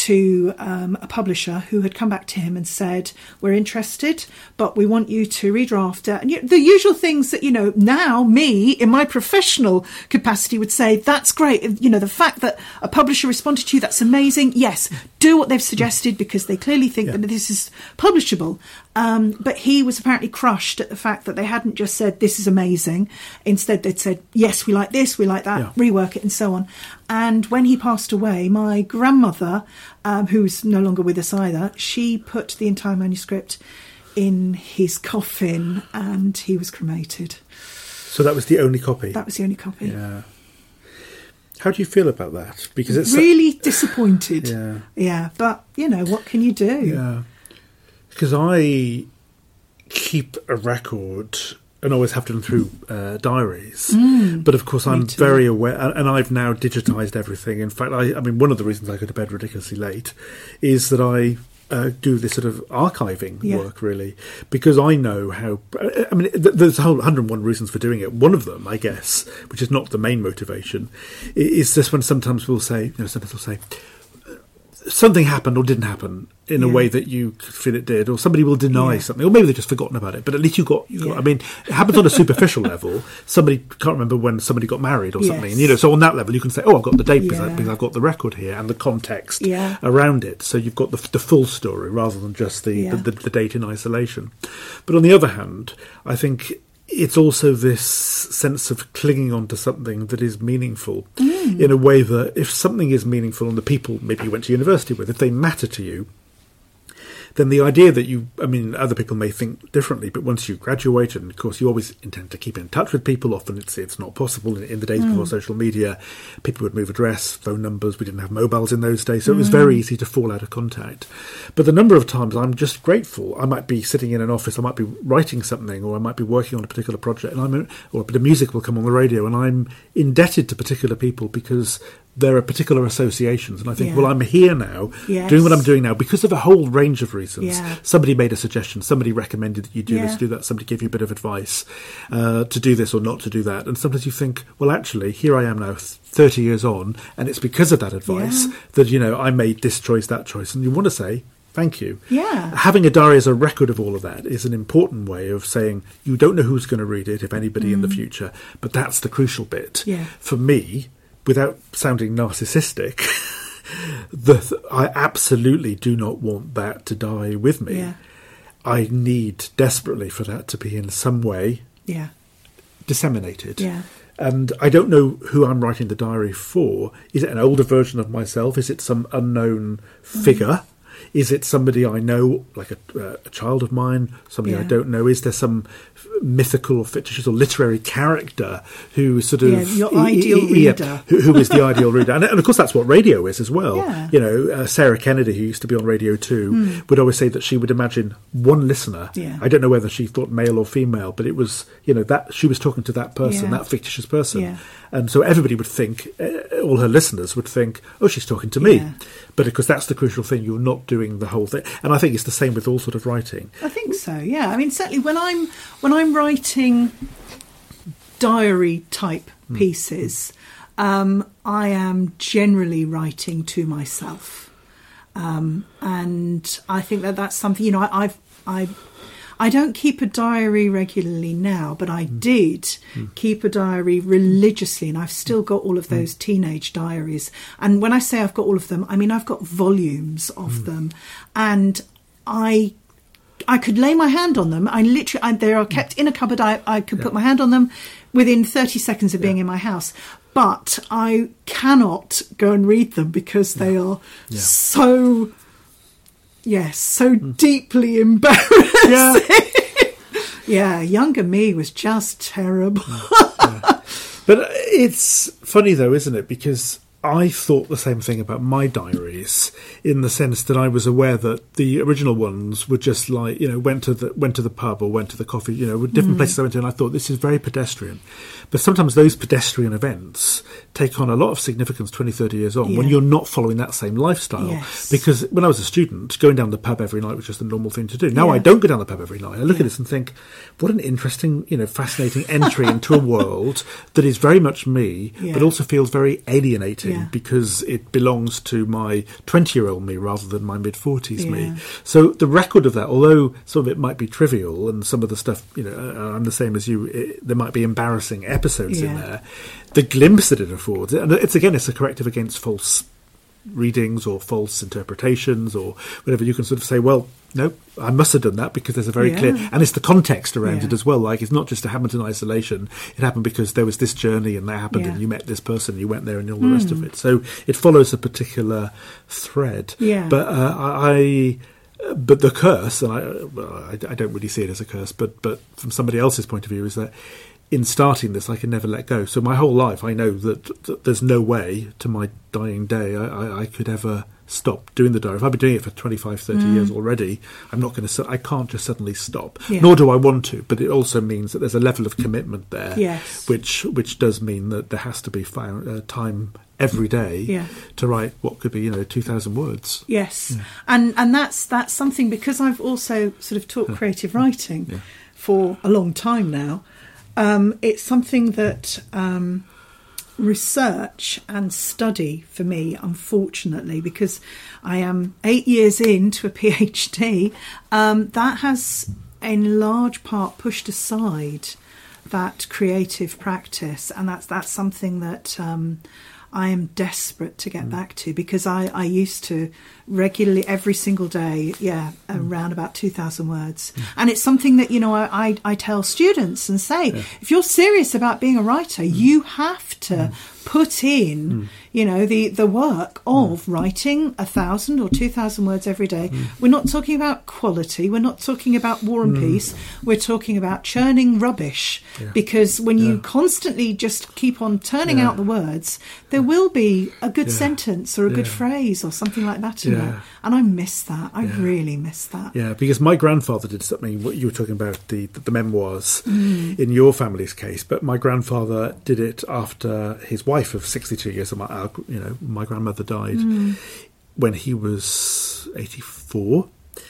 S2: to um, a publisher who had come back to him and said, we're interested, but we want you to redraft it. And you, the usual things that, you know, now me in my professional capacity would say, that's great. You know, the fact that a publisher responded to you, that's amazing. Yes, do what they've suggested because they clearly think yeah. that this is publishable. Um, but he was apparently crushed at the fact that they hadn't just said, this is amazing. Instead, they'd said, yes, we like this, we like that, yeah. rework it and so on. And when he passed away, my grandmother, um, who's no longer with us either, she put the entire manuscript in his coffin and he was cremated.
S3: So that was the only copy?
S2: That was the only copy.
S3: Yeah. How do you feel about that? Because it's
S2: really so- disappointed.
S3: Yeah.
S2: Yeah, but, you know, what can you do?
S3: Yeah. Because I keep a record and always have done through uh, diaries. Mm, but of course, I'm very aware, and I've now digitised everything. In fact, I, I mean, one of the reasons I go to bed ridiculously late is that I uh, do this sort of archiving yeah. work, really, because I know how. I mean, there's a whole one hundred and one reasons for doing it. One of them, I guess, which is not the main motivation, is this when sometimes we'll say, you know, sometimes we'll say, something happened or didn't happen in yeah. a way that you feel it did, or somebody will deny yeah. something, or maybe they've just forgotten about it, but at least you got, you got yeah. I mean, it happens on a superficial level. Somebody can't remember when somebody got married or yes. something, and, you know, so on that level you can say, oh, I've got the date yeah. because, I, because I've got the record here and the context
S2: yeah.
S3: around it, so you've got the, the full story rather than just the,
S2: yeah.
S3: the, the, the date in isolation. But on the other hand, I think it's also this sense of clinging on to something that is meaningful mm. in a way that if something is meaningful and the people maybe you went to university with, if they matter to you, then the idea that you, I mean, other people may think differently, but once you graduate, and of course you always intend to keep in touch with people, often it's it's not possible. In, in the days mm. before social media, people would move address, phone numbers, we didn't have mobiles in those days, so mm. it was very easy to fall out of contact. But the number of times I'm just grateful, I might be sitting in an office, I might be writing something, or I might be working on a particular project, and I'm, or a bit of music will come on the radio, and I'm indebted to particular people because there are particular associations, and I think, yeah. well, I'm here now,
S2: yes.
S3: doing what I'm doing now because of a whole range of reasons.
S2: Yeah.
S3: Somebody made a suggestion, somebody recommended that you do
S2: yeah.
S3: this, do that, somebody gave you a bit of advice uh, to do this or not to do that, and sometimes you think, well, actually, here I am now, thirty years on, and it's because of that advice
S2: yeah.
S3: that, you know, I made this choice, that choice, and you want to say, thank you.
S2: Yeah.
S3: Having a diary as a record of all of that is an important way of saying you don't know who's going to read it, if anybody mm. in the future, but that's the crucial bit.
S2: Yeah.
S3: For me, without sounding narcissistic, the, I absolutely do not want that to die with me.
S2: Yeah.
S3: I need desperately for that to be in some way
S2: yeah.
S3: disseminated.
S2: Yeah.
S3: And I don't know who I'm writing the diary for. Is it an older version of myself? Is it some unknown figure? Mm. Is it somebody I know, like a, uh, a child of mine, somebody
S2: yeah.
S3: I don't know? Is there some mythical or fictitious or literary character who sort of...
S2: Yeah, your ideal
S3: yeah,
S2: reader.
S3: Who, who is the ideal reader? And, and of course that's what radio is as well.
S2: Yeah.
S3: You know, uh, Sarah Kennedy, who used to be on Radio two, mm. would always say that she would imagine one listener.
S2: Yeah.
S3: I don't know whether she thought male or female, but it was, you know, that she was talking to that person,
S2: yeah.
S3: that fictitious person.
S2: Yeah.
S3: And so everybody would think, uh, all her listeners would think, oh, she's talking to me.
S2: Yeah.
S3: But because that's the crucial thing, you're not doing the whole thing. And I think it's the same with all sort of writing.
S2: I think so, yeah. I mean, certainly when I'm when I'm writing diary type mm. pieces, um, I am generally writing to myself, um, and I think that that's something. You know, I, I've I. I don't keep a diary regularly now, but I did mm. keep a diary religiously, and I've still got all of those mm. teenage diaries. And when I say I've got all of them, I mean I've got volumes of mm. them, and I I could lay my hand on them. I literally I, they are kept in a cupboard. I, I could yeah. put my hand on them within thirty seconds of being yeah. in my house. But I cannot go and read them because they are yeah. so... Yes, so mm. deeply embarrassing.
S3: Yeah.
S2: yeah, younger me was just terrible.
S3: yeah. But it's funny though, isn't it? Because I thought the same thing about my diaries, in the sense that I was aware that the original ones were just like, you know, went to the went to the pub or went to the coffee, you know, different mm. places I went to, and I thought this is very pedestrian. But sometimes those pedestrian events take on a lot of significance twenty, thirty years on yeah. when you're not following that same lifestyle.
S2: Yes.
S3: Because when I was a student, going down the pub every night was just a normal thing to do. Now
S2: yeah.
S3: I don't go down the pub every night. I look
S2: yeah.
S3: at this and think, what an interesting, you know, fascinating entry into a world that is very much me,
S2: yeah.
S3: but also feels very alienating
S2: yeah.
S3: because it belongs to my twenty-year-old me rather than my mid-forties
S2: yeah.
S3: me. So the record of that, although some of it might be trivial and some of the stuff, you know, I'm the same as you, it, there might be embarrassing episodes
S2: yeah.
S3: in there, the glimpse that it affords, and it's, again, it's a corrective against false readings or false interpretations or whatever. You can sort of say, well, no, I must have done that because there's a very
S2: yeah.
S3: clear, and it's the context around
S2: yeah.
S3: it as well. Like, it's not just it happened in isolation. It happened because there was this journey and that happened
S2: yeah.
S3: and you met this person, you went there and all the mm. rest of it. So it follows a particular thread.
S2: Yeah.
S3: But uh, I... But the curse, and I, well, I, I don't really see it as a curse, but, but from somebody else's point of view, is that in starting this, I can never let go. So my whole life, I know that, that there's no way to my dying day I, I, I could ever stop doing the diary. If I've been doing it for twenty-five, thirty mm. years already, I'm not going to. I can't just suddenly stop.
S2: Yeah.
S3: Nor do I want to. But it also means that there's a level of commitment there,
S2: yes.
S3: which which does mean that there has to be found, uh, time every day
S2: yeah.
S3: to write what could be, you know, two thousand words.
S2: Yes,
S3: yeah.
S2: and and that's that's something, because I've also sort of taught creative writing
S3: yeah.
S2: for a long time now. Um, it's something that um, research and study for me, unfortunately, because I am eight years into a PhD, um, that has in large part pushed aside that creative practice, and that's that's something that um, I am desperate to get mm. back to, because I, I used to regularly, every single day, yeah, mm. around about two thousand words. Mm. And it's something that, you know, I, I, I tell students and say, yeah. if you're serious about being a writer, mm. you have to mm. put in, mm. you know, the, the work of mm. writing a thousand or two thousand words every day. Mm. We're not talking about quality. We're not talking about War and mm. Peace. We're talking about churning rubbish. Yeah. Because when yeah. you constantly just keep on turning yeah. out the words, there will be a good yeah. sentence or a yeah. good phrase or something like that in yeah. there. And I miss that. I yeah. really miss that.
S3: Yeah, because my grandfather did something, what you were talking about, the the memoirs
S2: mm.
S3: in your family's case, but my grandfather did it after his wife of sixty-two years, so my, our, you know, my grandmother died mm. when he was eighty-four.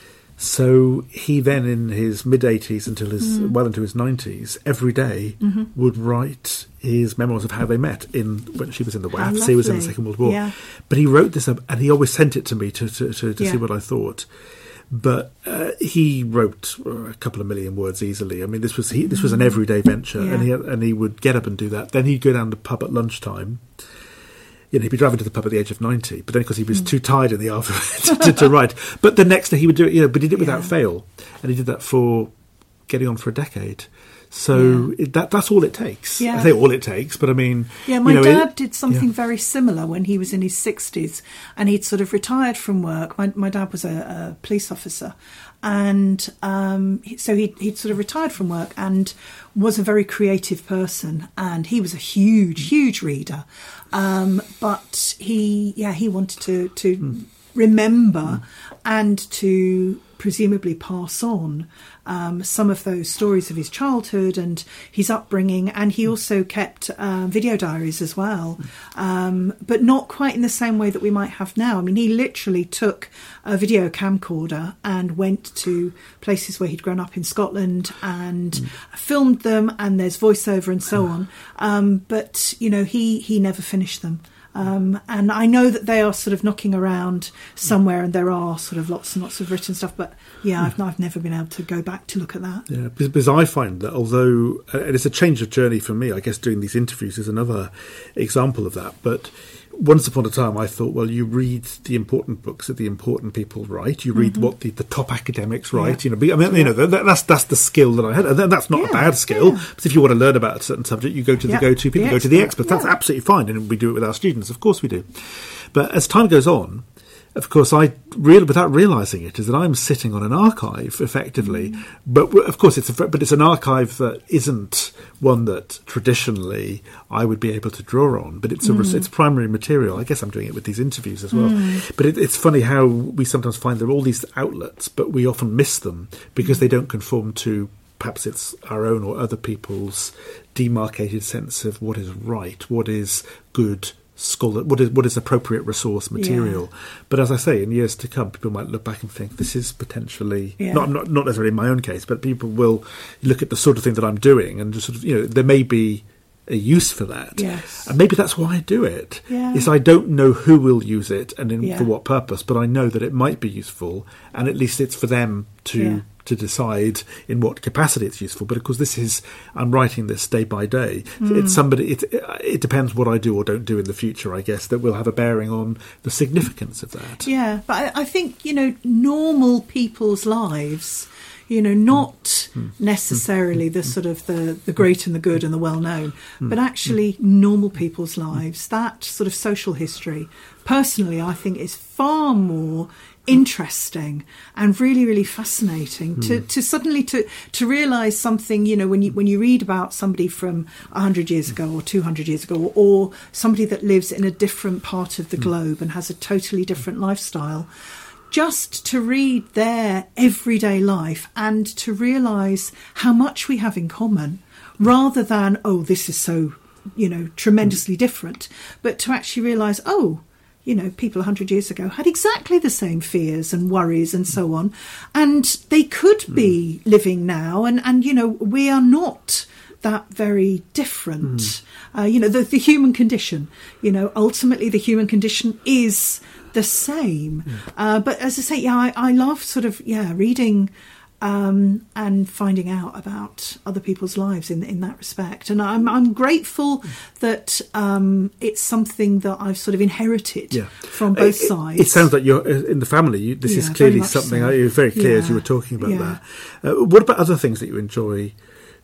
S3: So he then, in his mid-eighties until his mm. well into his nineties, every day mm-hmm. would write his memoirs of how they met in when she was in the W A F, he was in the Second World War.
S2: Yeah.
S3: But he wrote this up, and he always sent it to me to to, to, to
S2: yeah.
S3: see what I thought. But uh, he wrote a couple of million words easily. I mean, this was he, this was an everyday venture,
S2: yeah.
S3: and he and he would get up and do that. Then he'd go down to the pub at lunchtime. You know, he'd be driving to the pub at the age of ninety, but then because he was mm. too tired in the afternoon to, to write. But the next day he would do it, you know, but he did it without yeah. fail. And he did that for getting on for a decade. So yeah. it, that that's all it takes.
S2: Yeah.
S3: I say all it takes, but I mean...
S2: Yeah, my
S3: you know,
S2: dad
S3: it,
S2: did something
S3: yeah.
S2: very similar when he was in his sixties, and he'd sort of retired from work. My, my dad was a, a police officer, and um, so he'd, he'd sort of retired from work and was a very creative person, and he was a huge, huge reader. Um, but he, yeah, he wanted to, to mm. remember mm. and to presumably pass on um, some of those stories of his childhood and his upbringing, and he also kept uh, video diaries as well, um, but not quite in the same way that we might have now. I mean, he literally took a video camcorder and went to places where he'd grown up in Scotland and mm. filmed them, and there's voiceover and so on, um, but, you know, he, he never finished them. Um, and I know that they are sort of knocking around somewhere, and there are sort of lots and lots of written stuff. But yeah, I've, I've never been able to go back to look at that.
S3: Yeah, because I find that although uh, and it's a change of journey for me, I guess doing these interviews is another example of that. But once upon a time, I thought, well, you read the important books that the important people write. You read mm-hmm. what the, the top academics write. Yeah. You know, I mean, yeah. you know, that, that's that's the skill that I had. And that's not yeah. a bad skill. Yeah. But if you want to learn about a certain subject, you go to the yeah. go-to people,
S2: the
S3: go to the experts. That's yeah. absolutely fine, and we do it with our students. Of course, we do. But as time goes on, of course, I real without realising it, is that I'm sitting on an archive effectively, mm. but of course it's a, but it's an archive that isn't one that traditionally I would be able to draw on. But it's a, mm. it's primary material. I guess I'm doing it with these interviews as well. Mm. But it, it's funny how we sometimes find there are all these outlets, but we often miss them because they don't conform to perhaps it's our own or other people's demarcated sense of what is right, what is good. Scholar, what is what is appropriate resource material? Yeah. But as I say, in years to come, people might look back and think this is potentially yeah. not, not not necessarily in my own case, but people will look at the sort of thing that I'm doing and just sort of, you know, there may be a use for that,
S2: yes.
S3: and maybe that's why I do it.
S2: Yeah.
S3: Is I don't know who will use it and in,
S2: yeah.
S3: for what purpose, but I know that it might be useful, and at least it's for them to.
S2: Yeah.
S3: to decide in what capacity it's useful. But of course this is, I'm writing this day by day.
S2: Mm.
S3: It's somebody, it, it depends what I do or don't do in the future, I guess, that will have a bearing on the significance of that.
S2: Yeah, but I, I think, you know, normal people's lives, you know, not mm. necessarily mm. the sort of the, the great and the good and the well-known, mm. but actually mm. normal people's lives, that sort of social history, personally, I think is far more interesting and really, really fascinating mm. to, to suddenly to to realise something, you know, when you when you read about somebody from one hundred years ago or two hundred years ago, or, or somebody that lives in a different part of the mm. globe and has a totally different lifestyle, just to read their everyday life and to realise how much we have in common, rather than, oh, this is so, you know, tremendously different, but to actually realise, oh, you know, people one hundred years ago had exactly the same fears and worries and so on. And they could be mm. living now. And, and, you know, we are not that very different. Mm. Uh, you know, the, the human condition, you know, ultimately the human condition is the same. Yeah. Uh, but as I say, yeah, I, I love sort of, yeah, reading Um, and finding out about other people's lives in in that respect, and I'm I'm grateful that um, it's something that I've sort of inherited yeah. from both
S3: it,
S2: sides.
S3: It sounds like you're in the family. You, this
S2: yeah,
S3: is clearly something.
S2: So.
S3: It was very clear
S2: yeah.
S3: as you were talking about
S2: yeah.
S3: that. Uh, what about other things that you enjoy?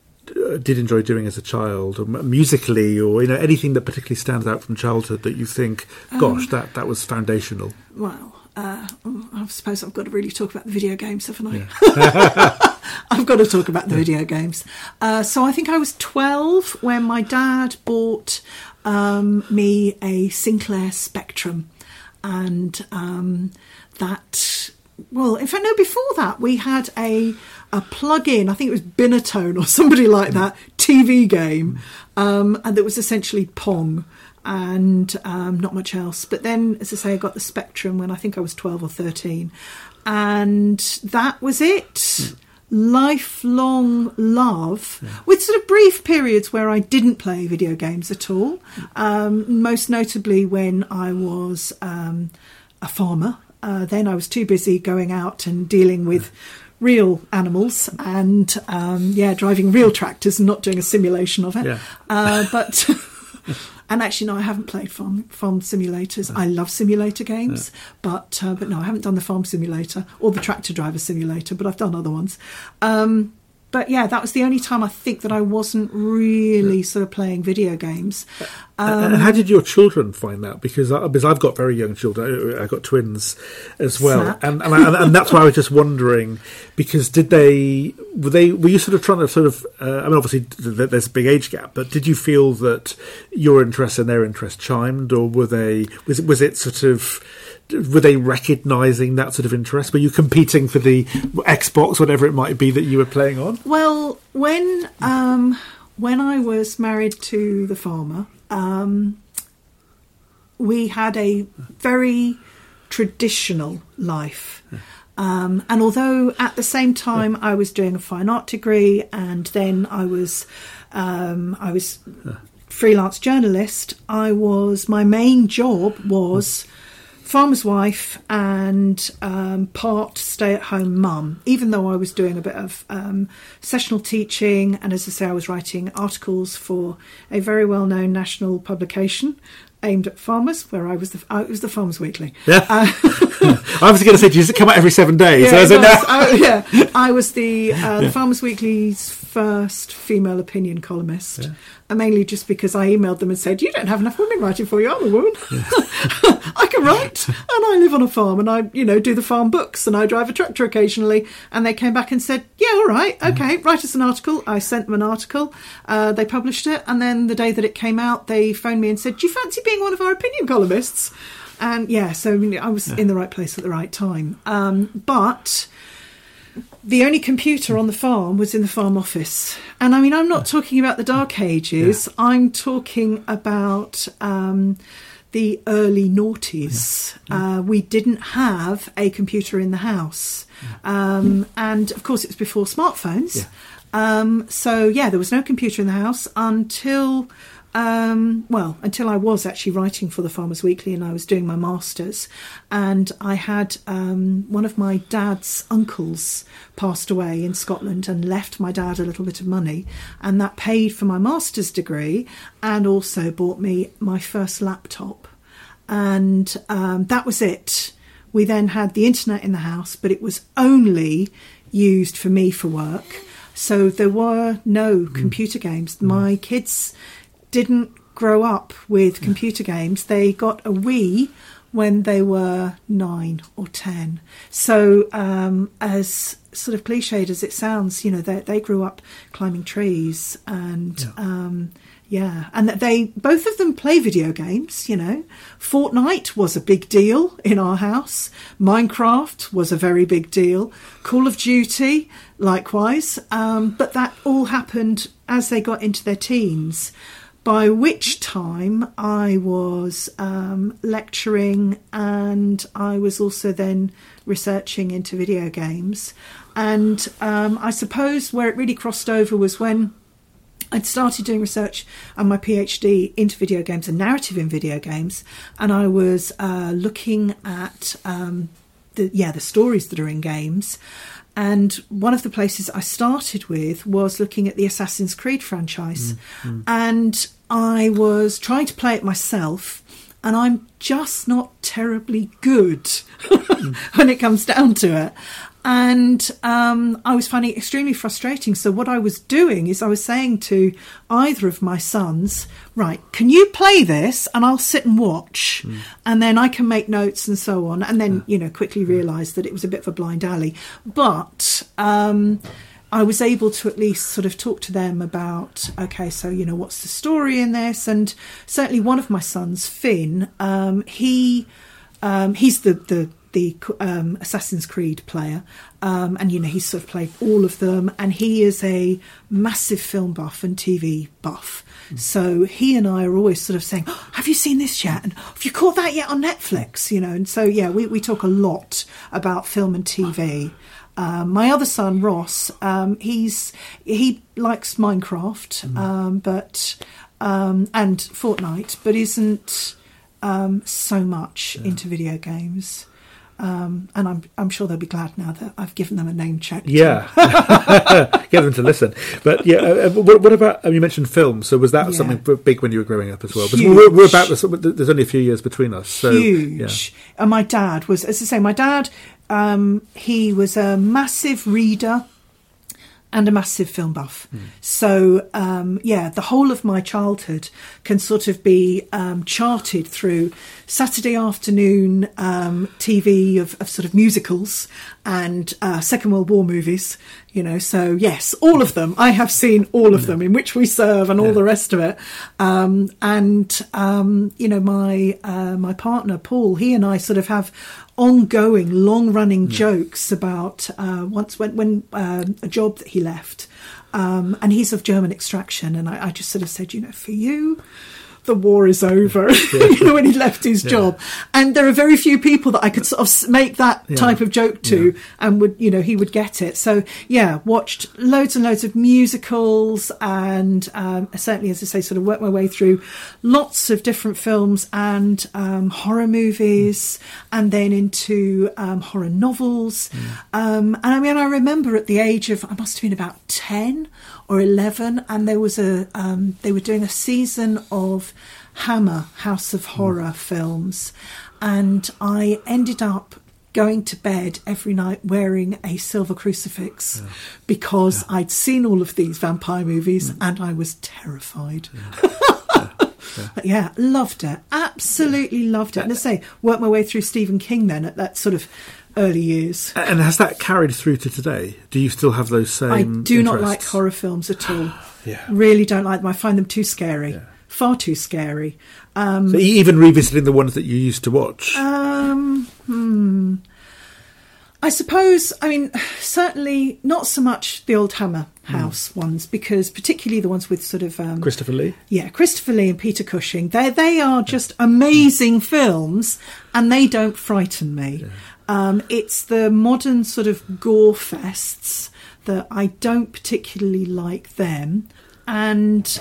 S3: Uh, did enjoy doing as a child, or musically, or you know anything that particularly stands out from childhood that you think, gosh, um, that that was foundational.
S2: Well. Uh, I suppose I've got to really talk about the video games, haven't I?
S3: Yeah.
S2: I've got to talk about the video games. Uh, so I think I was twelve when my dad bought um, me a Sinclair Spectrum. And um, that, well, in fact, no, before that, we had a, a plug-in, I think it was Binatone or somebody like that, T V game, um, and that was essentially Pong. And um, not much else. But then, as I say, I got the Spectrum when I think I was twelve or thirteen. And that was it. Mm. Lifelong love, yeah. with sort of brief periods where I didn't play video games at all. Um, most notably when I was um, a farmer. Uh, then I was too busy going out and dealing with real animals and, um, yeah, driving real tractors and not doing a simulation of it.
S3: Yeah.
S2: Uh, but... And actually, no, I haven't played farm farm simulators. I love simulator games, yeah. but uh, but no, I haven't done the farm simulator or the tractor driver simulator, but I've done other ones. Um, but yeah, that was the only time I think that I wasn't really yeah. sort of playing video games. Um,
S3: and how did your children find that? Because, I, because I've got very young children. I've got twins as well,
S2: snap.
S3: and and, I, and that's why I was just wondering. Because did they were they were you sort of trying to sort of? Uh, I mean, obviously there's a big age gap, but did you feel that your interest and their interest chimed, or were they was it was it sort of? Were they recognising that sort of interest? Were you competing for the Xbox, whatever it might be that you were playing on?
S2: Well, when um, when I was married to the farmer, um, we had a very traditional life. Um, and although at the same time I was doing a fine art degree, and then I was um, I was freelance journalist, I was my main job was farmer's wife and um, part stay-at-home mum, even though I was doing a bit of um, sessional teaching, and as I say, I was writing articles for a very well-known national publication aimed at farmers, where I was the uh, it was the Farmers Weekly. Yeah, uh,
S3: I was going to say, does it come out every seven days?
S2: Yeah,
S3: So
S2: was, I, yeah. I was the uh, the
S3: yeah.
S2: Farmers Weekly's first female opinion columnist,
S3: Yeah.
S2: and mainly just because I emailed them and said, you don't have enough women writing for you. I'm a woman. Yeah. I can write, and I live on a farm, and I, you know, do the farm books, and I drive a tractor occasionally. And they came back and said, yeah, all right, okay, write us an article. I sent them an article. Uh, they published it, and then the day that it came out, they phoned me and said, do you fancy being one of our opinion columnists? And yeah, so I, mean, I was yeah. in the right place at the right time. Um, but the only computer on the farm was in the farm office. And I mean, I'm not talking about the Dark Ages. Yeah. I'm talking about um, the early noughties. Yeah. Yeah. Uh, we didn't have a computer in the house. Yeah. Um, and of course, it was before smartphones. Yeah. Um, so yeah, there was no computer in the house until... Um, well, until I was actually writing for the Farmers Weekly and I was doing my masters, and I had um, one of my dad's uncles passed away in Scotland and left my dad a little bit of money, and that paid for my master's degree and also bought me my first laptop, and um, that was it. We then had the internet in the house, but it was only used for me for work, so there were no mm. computer games. Mm. My kids didn't grow up with computer games. They got a Wii when they were nine or ten. So um, as sort of cliched as it sounds, you know, they, they grew up climbing trees and yeah. Um, yeah, and they both of them play video games, you know. Fortnite was a big deal in our house. Minecraft was a very big deal. Call of Duty, likewise. Um, but that all happened as they got into their teens, by which time I was um, lecturing and I was also then researching into video games. And um, I suppose where it really crossed over was when I'd started doing research and my PhD into video games and narrative in video games, and I was uh, looking at um, the yeah the stories that are in games. And one of the places I started with was looking at the Assassin's Creed franchise. Mm, mm. And I was trying to play it myself, and I'm just not terribly good mm. when it comes down to it. And um, I was finding it extremely frustrating. So what I was doing is I was saying to either of my sons, right, can you play this and I'll sit and watch mm. and then I can make notes and so on. And then, yeah. you know, quickly realised that it was a bit of a blind alley. But um, I was able to at least sort of talk to them about, OK, so, you know, what's the story in this? And certainly one of my sons, Finn, um, he um, he's the... the the um, Assassin's Creed player, um, and you know he's sort of played all of them, and he is a massive film buff and T V buff. Mm. So he and I are always sort of saying, oh, have you seen this yet? And have you caught that yet on Netflix? You know, and so yeah, we, we talk a lot about film and T V. Um, my other son, Ross, um, he's he likes Minecraft, mm. um, but um, and Fortnite, but isn't um, so much yeah. into video games. Um, and I'm I'm sure they'll be glad now that I've given them a name check.
S3: Yeah, get them to listen. But yeah, uh, what, what about? Um, you mentioned film. So was that yeah. something big when you were growing up as well? Because we're, we're about this, there's only a few years between us. So,
S2: Huge. Yeah. And my dad was, as I say, my dad. Um, he was a massive reader and a massive film buff. Mm. So, um, yeah, the whole of my childhood can sort of be um, charted through Saturday afternoon um, T V of, of sort of musicals and uh, Second World War movies, you know. So, yes, all of them. I have seen all of yeah. them, In Which We Serve and all yeah. the rest of it. Um, and, um, you know, my uh, my partner, Paul, he and I sort of have ongoing, long-running yeah. jokes about uh, once when, when uh, a job that he left, um, and he's of German extraction, and I, I just sort of said, you know, for you, the war is over. Yeah. You know, when he left his yeah. job, and there are very few people that I could sort of make that yeah. type of joke to, yeah. and would, you know, he would get it. So yeah, watched loads and loads of musicals, and um, certainly, as I say, sort of worked my way through lots of different films and um, horror movies, mm. and then into um, horror novels. Mm. Um, and I mean, I remember at the age of, I must have been about ten or eleven, and there was a um, they were doing a season of Hammer House of Horror mm. films, and I ended up going to bed every night wearing a silver crucifix yeah. because yeah. I'd seen all of these vampire movies mm. and I was terrified. Yeah. yeah. Yeah. But yeah, loved it. Absolutely yeah. loved it. And I say, worked my way through Stephen King then at that sort of early years.
S3: And has that carried through to today? Do you still have those same
S2: I do
S3: interests?
S2: not like horror films at all.
S3: yeah.
S2: Really don't like them. I find them too scary. Yeah. Far too scary. Um,
S3: so even revisiting the ones that you used to watch?
S2: Um, hmm. I suppose, I mean, certainly not so much the old Hammer House mm. ones, because particularly the ones with sort of... Um,
S3: Christopher Lee?
S2: Yeah, Christopher Lee and Peter Cushing. They they are just amazing films, and they don't frighten me. Yeah. Um, it's the modern sort of gore fests that I don't particularly like them. And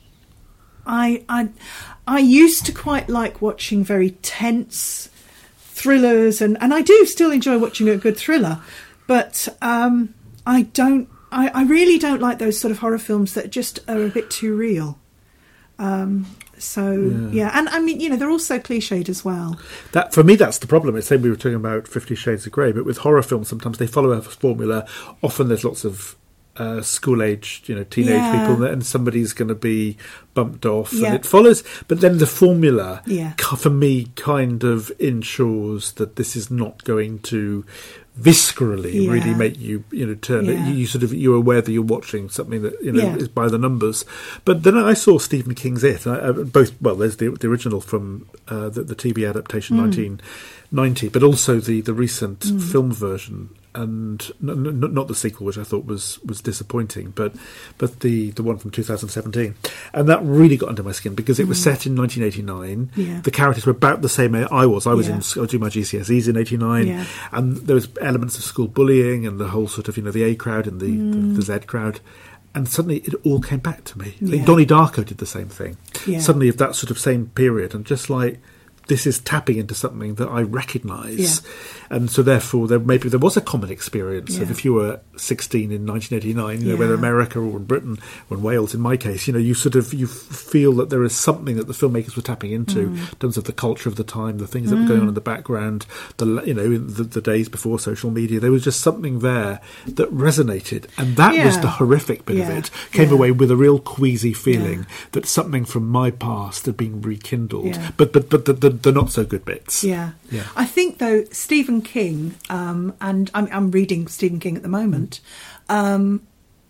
S2: I I I used to quite like watching very tense thrillers, and, and I do still enjoy watching a good thriller, but um, I don't. I, I really don't like those sort of horror films that just are a bit too real. Um, so yeah. yeah, and I mean, you know, they're also cliched as well.
S3: That for me, that's the problem. It's saying we were talking about Fifty Shades of Grey, but with horror films, sometimes they follow a formula. Often there's lots of Uh, school-aged, you know, teenage
S2: yeah.
S3: people, and somebody's going to be bumped off,
S2: yeah.
S3: and it follows. But then the formula,
S2: yeah.
S3: for me, kind of ensures that this is not going to viscerally
S2: yeah.
S3: really make you, you know, turn
S2: yeah.
S3: it. You, you sort of you're aware that you're watching something that you know
S2: yeah.
S3: is by the numbers. But then I saw Stephen King's It. And I, both well, there's the, the original from uh, the, the T V adaptation, mm. nineteen ninety, but also the the recent mm. film version. And n- n- not the sequel, which I thought was, was disappointing, but but the, the one from two thousand seventeen, and that really got under my skin because it was mm. set in nineteen eighty-nine.
S2: Yeah.
S3: The characters were about the same age I was. I was
S2: yeah.
S3: in I was doing my G C S Es in eighty-nine,
S2: yeah.
S3: and there was elements of school bullying and the whole sort of you know the A crowd and the,
S2: mm.
S3: the, the Z crowd. And suddenly it all came back to me.
S2: Yeah.
S3: I think Donnie Darko did the same thing.
S2: Yeah.
S3: Suddenly, of that sort of same period, and just like. This is tapping into something that I recognise,
S2: yeah.
S3: and so therefore there maybe there was a common experience
S2: yeah.
S3: of if you were sixteen in nineteen eighty-nine, you know,
S2: yeah.
S3: whether America or in Britain or in Wales, in my case, you know, you sort of you feel that there is something that the filmmakers were tapping into mm. in terms of the culture of the time, the things that mm. were going on in the background, the you know the, the days before social media. There was just something there that resonated, and that
S2: yeah.
S3: was the horrific bit
S2: yeah.
S3: of it. Came
S2: yeah.
S3: away with a real queasy feeling
S2: yeah.
S3: that something from my past had been rekindled,
S2: yeah.
S3: but but but the, the, the not so good bits.
S2: Yeah.
S3: yeah.
S2: I think, though, Stephen King, um, and I'm, I'm reading Stephen King at the moment, um,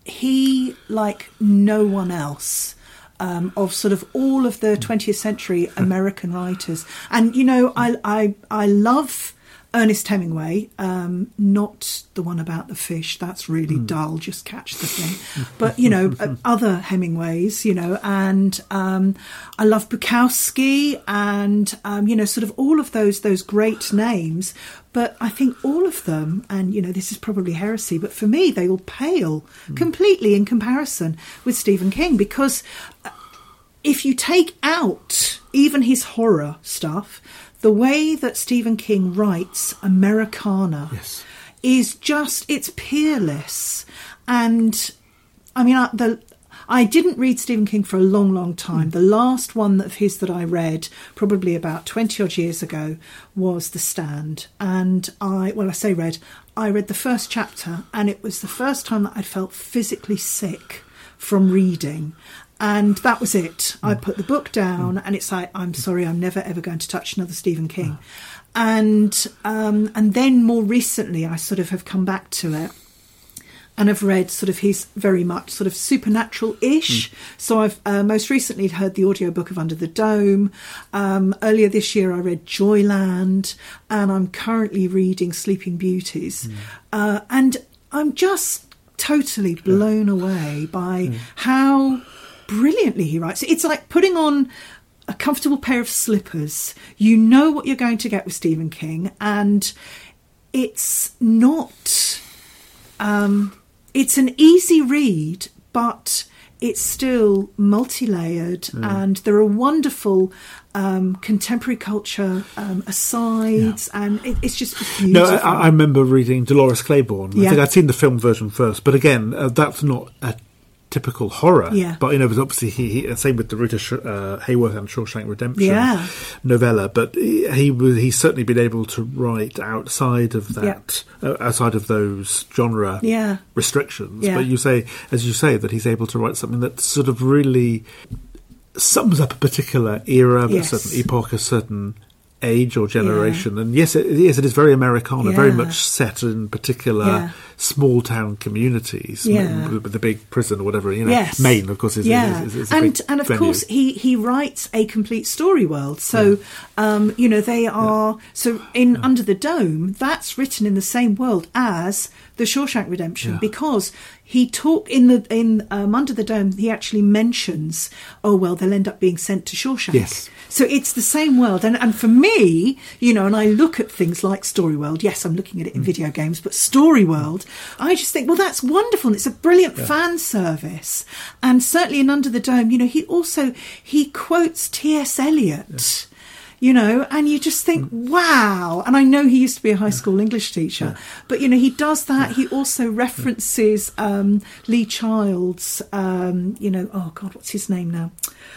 S2: he, like no one else, um, of sort of all of the twentieth century American writers, and, you know, I, I, I love Ernest Hemingway, um, not the one about the fish. That's really mm. dull. Just catch the thing. But, you know, other Hemingways, you know, and um, I love Bukowski and, um, you know, sort of all of those those great names. But I think all of them, and, you know, this is probably heresy, but for me, they all pale mm. completely in comparison with Stephen King, because if you take out even his horror stuff, the way that Stephen King writes Americana
S3: yes.
S2: is just, it's peerless. And, I mean, I, the, I didn't read Stephen King for a long, long time. Mm. The last one of his that I read, probably about twenty-odd years ago, was The Stand. And I, well, I say read, I read the first chapter, and it was the first time that I'd felt physically sick from reading. And that was it. I put the book down, and it's like, I'm sorry, I'm never, ever going to touch another Stephen King. And um, and then more recently, I sort of have come back to it and have read sort of his very much sort of supernatural-ish. Mm. So I've uh, most recently heard the audiobook of Under the Dome. Um, earlier this year, I read Joyland, and I'm currently reading Sleeping Beauties. Mm. Uh, and I'm just totally blown yeah. away by mm. how brilliantly he writes. It's like putting on a comfortable pair of slippers. You know what you're going to get with Stephen King, and it's not um it's an easy read, but it's still multi-layered, mm. and there are wonderful um, contemporary culture um, asides, yeah. and it, it's just beautiful.
S3: No, I, I remember reading Dolores Claiborne.
S2: Yeah.
S3: I think I'd seen the film version first, but again, uh, that's not a typical horror.
S2: Yeah.
S3: But, you know, obviously, he, he same with the Rita uh, Hayworth and Shawshank Redemption
S2: Yeah.
S3: novella. But he, he was he's certainly been able to write outside of that, yeah. uh, outside of those genre
S2: yeah.
S3: restrictions.
S2: Yeah.
S3: But you say, as you say, that he's able to write something that sort of really sums up a particular era,
S2: Yes.
S3: a certain epoch, a certain age or generation. Yeah. And yes, it, yes, it is very Americana,
S2: yeah.
S3: very much set in particular
S2: yeah.
S3: small town communities,
S2: yeah.
S3: with the big prison or whatever. You know,
S2: yes.
S3: Maine, of course, is,
S2: yeah.
S3: is, is, is a
S2: and
S3: big
S2: and of
S3: venue.
S2: course he he writes a complete story world. So yeah. um, you know they are yeah. so in yeah. Under the Dome, that's written in the same world as the Shawshank Redemption, yeah. because he talk in the in um, Under the Dome. He actually mentions, oh well, they'll end up being sent to Shawshank.
S3: Yes.
S2: So it's the same world, and and for me, you know, and I look at things like Story World. Yes, I'm looking at it in mm. video games, but Story World, I just think, well, that's wonderful. And it's a brilliant yeah. fan service, and certainly in Under the Dome, you know, he also he quotes T S Eliot. Yeah. You know, and you just think, wow. And I know he used to be a high school English teacher, yeah. but, you know, he does that. He also references um, Lee Child's, um, you know, oh, God, what's his name now?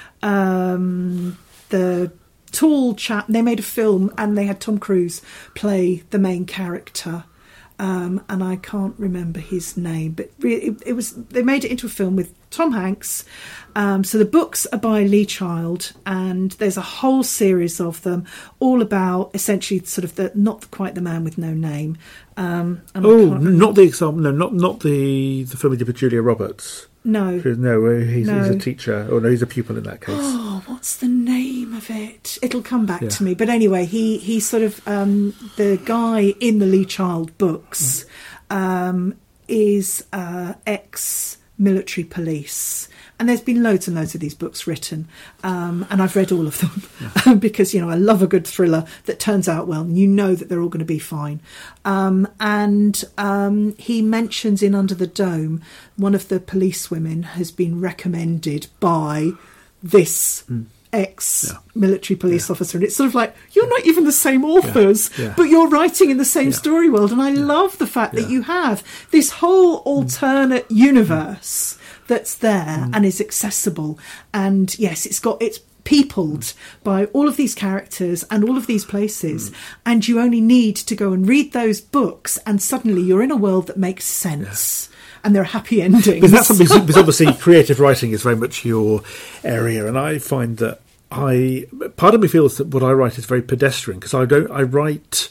S2: Um, the tall chap. They made a film and they had Tom Cruise play the main character. Um, and I can't remember his name, but it, it was they made it into a film with Tom Hanks. Um, so the books are by Lee Child, and there's a whole series of them, all about essentially sort of the not quite the man with no name. Um, and
S3: oh, not the example. No, not not the the film he did with Julia Roberts.
S2: No,
S3: no, he's,
S2: no.
S3: he's a teacher. Oh no, he's a pupil in that case.
S2: Oh, what's the name of it? It'll come back
S3: yeah.
S2: to me. But anyway, he he sort of um, the guy in the Lee Child books um, is uh, ex-military police. And there's been loads and loads of these books written, um, and I've read all of them yeah. because, you know, I love a good thriller that turns out well, and you know that they're all going to be fine. Um, and um, he mentions in Under the Dome, one of the policewomen has been recommended by this mm. ex-military police yeah. officer, and it's sort of like, you're not even the same authors, yeah. Yeah. but you're writing in the same yeah. story world. And I yeah. love the fact yeah. that you have this whole alternate mm. universe that's there mm. and is accessible, and yes, it's got it's peopled mm. by all of these characters and all of these places, mm. and you only need to go and read those books, and suddenly you're in a world that makes sense. Yeah. And there are happy endings.
S3: Because that's something. Because obviously, creative writing is very much your area, and I find that I part of me feels that what I write is very pedestrian, because I don't. I write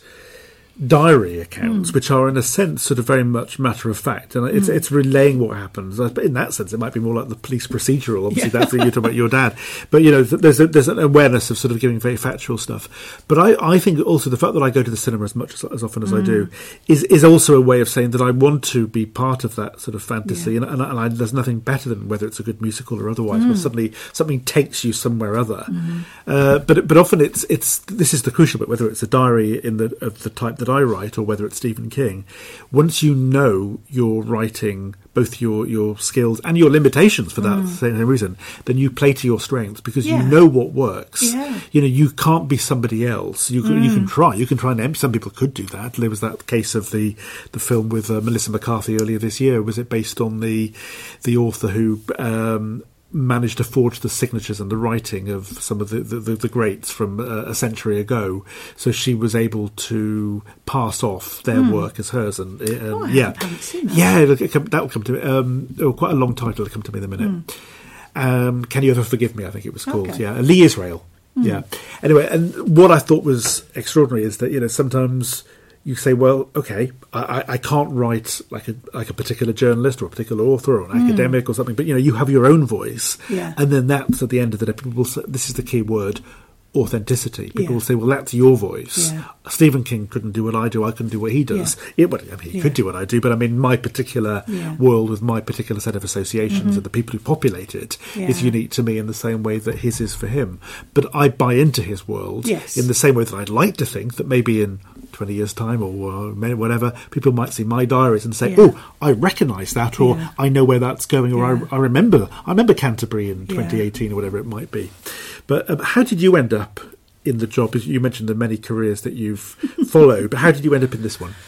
S3: diary accounts, mm. which are in a sense sort of very much matter of fact, and it's mm. it's relaying what happens. But in that sense, it might be more like the police procedural. Obviously, yeah. that's you're talking about your dad, but you know, there's a, there's an awareness of sort of giving very factual stuff. But I, I think also the fact that I go to the cinema as much as, as often as mm. I do is is also a way of saying that I want to be part of that sort of fantasy, yeah. and, and, and I, there's nothing better than whether it's a good musical or otherwise, mm. where suddenly something takes you somewhere other. Mm. Uh, but but often it's it's this is the crucial bit, whether it's a diary in the of the type that I write or whether it's Stephen King. Once you know you're writing both your, your skills and your limitations for that mm. same reason, then you play to your strengths, because yeah. you know what works.
S2: Yeah.
S3: You know, you can't be somebody else. You can,
S2: mm.
S3: you can try. You can try and em- some people could do that. There was that case of the the film with uh, Melissa McCarthy earlier this year. Was it based on the the author who um, managed to forge the signatures and the writing of some of the, the, the greats from uh, a century ago, so she was able to pass off their mm. work as hers. And um,
S2: oh, I
S3: yeah,
S2: haven't seen that.
S3: yeah, it'll, it'll, that will come to me. Um, oh, quite a long title will come to me in a minute. Mm. Um, Can You Ever Forgive Me? I think it was called.
S2: Okay.
S3: Yeah, Lee Israel. Mm. Yeah. Anyway, and what I thought was extraordinary is that, you know, sometimes you say, well, okay, I, I can't write like a like a particular journalist or a particular author or an mm. academic or something, but, you know, you have your own voice.
S2: Yeah.
S3: And then that's, at the end of the day, people will say, this is the key word, authenticity. People
S2: yeah.
S3: will say, well, that's your voice.
S2: Yeah.
S3: Stephen King couldn't do what I do. I couldn't do what he does. Yeah. It, well, I mean, he yeah. could do what I do, but I mean, my particular
S2: yeah. world
S3: with my particular set of associations
S2: mm-hmm.
S3: and the people who populate it
S2: yeah.
S3: is unique to me in the same way that his is for him. But I buy into his world
S2: yes.
S3: in the same way that I'd like to think that maybe in twenty years' time or whatever, people might see my diaries and say, yeah. oh, I recognise that, or
S2: yeah.
S3: I know where that's going, or
S2: yeah.
S3: I, I remember I remember Canterbury in twenty eighteen yeah. or whatever it might be. But um, how did you end up in the job? You mentioned the many careers that you've followed, but how did you end up in this one?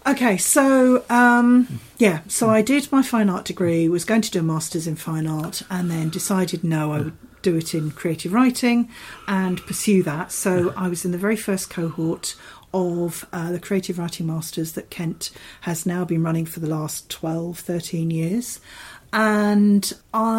S2: Okay, so um, yeah, so I did my fine art degree, was going to do a master's in fine art, and then decided no, I would do it in creative writing and pursue that. So I was in the very first cohort of uh, the creative writing masters that Kent has now been running for the last twelve, thirteen years. And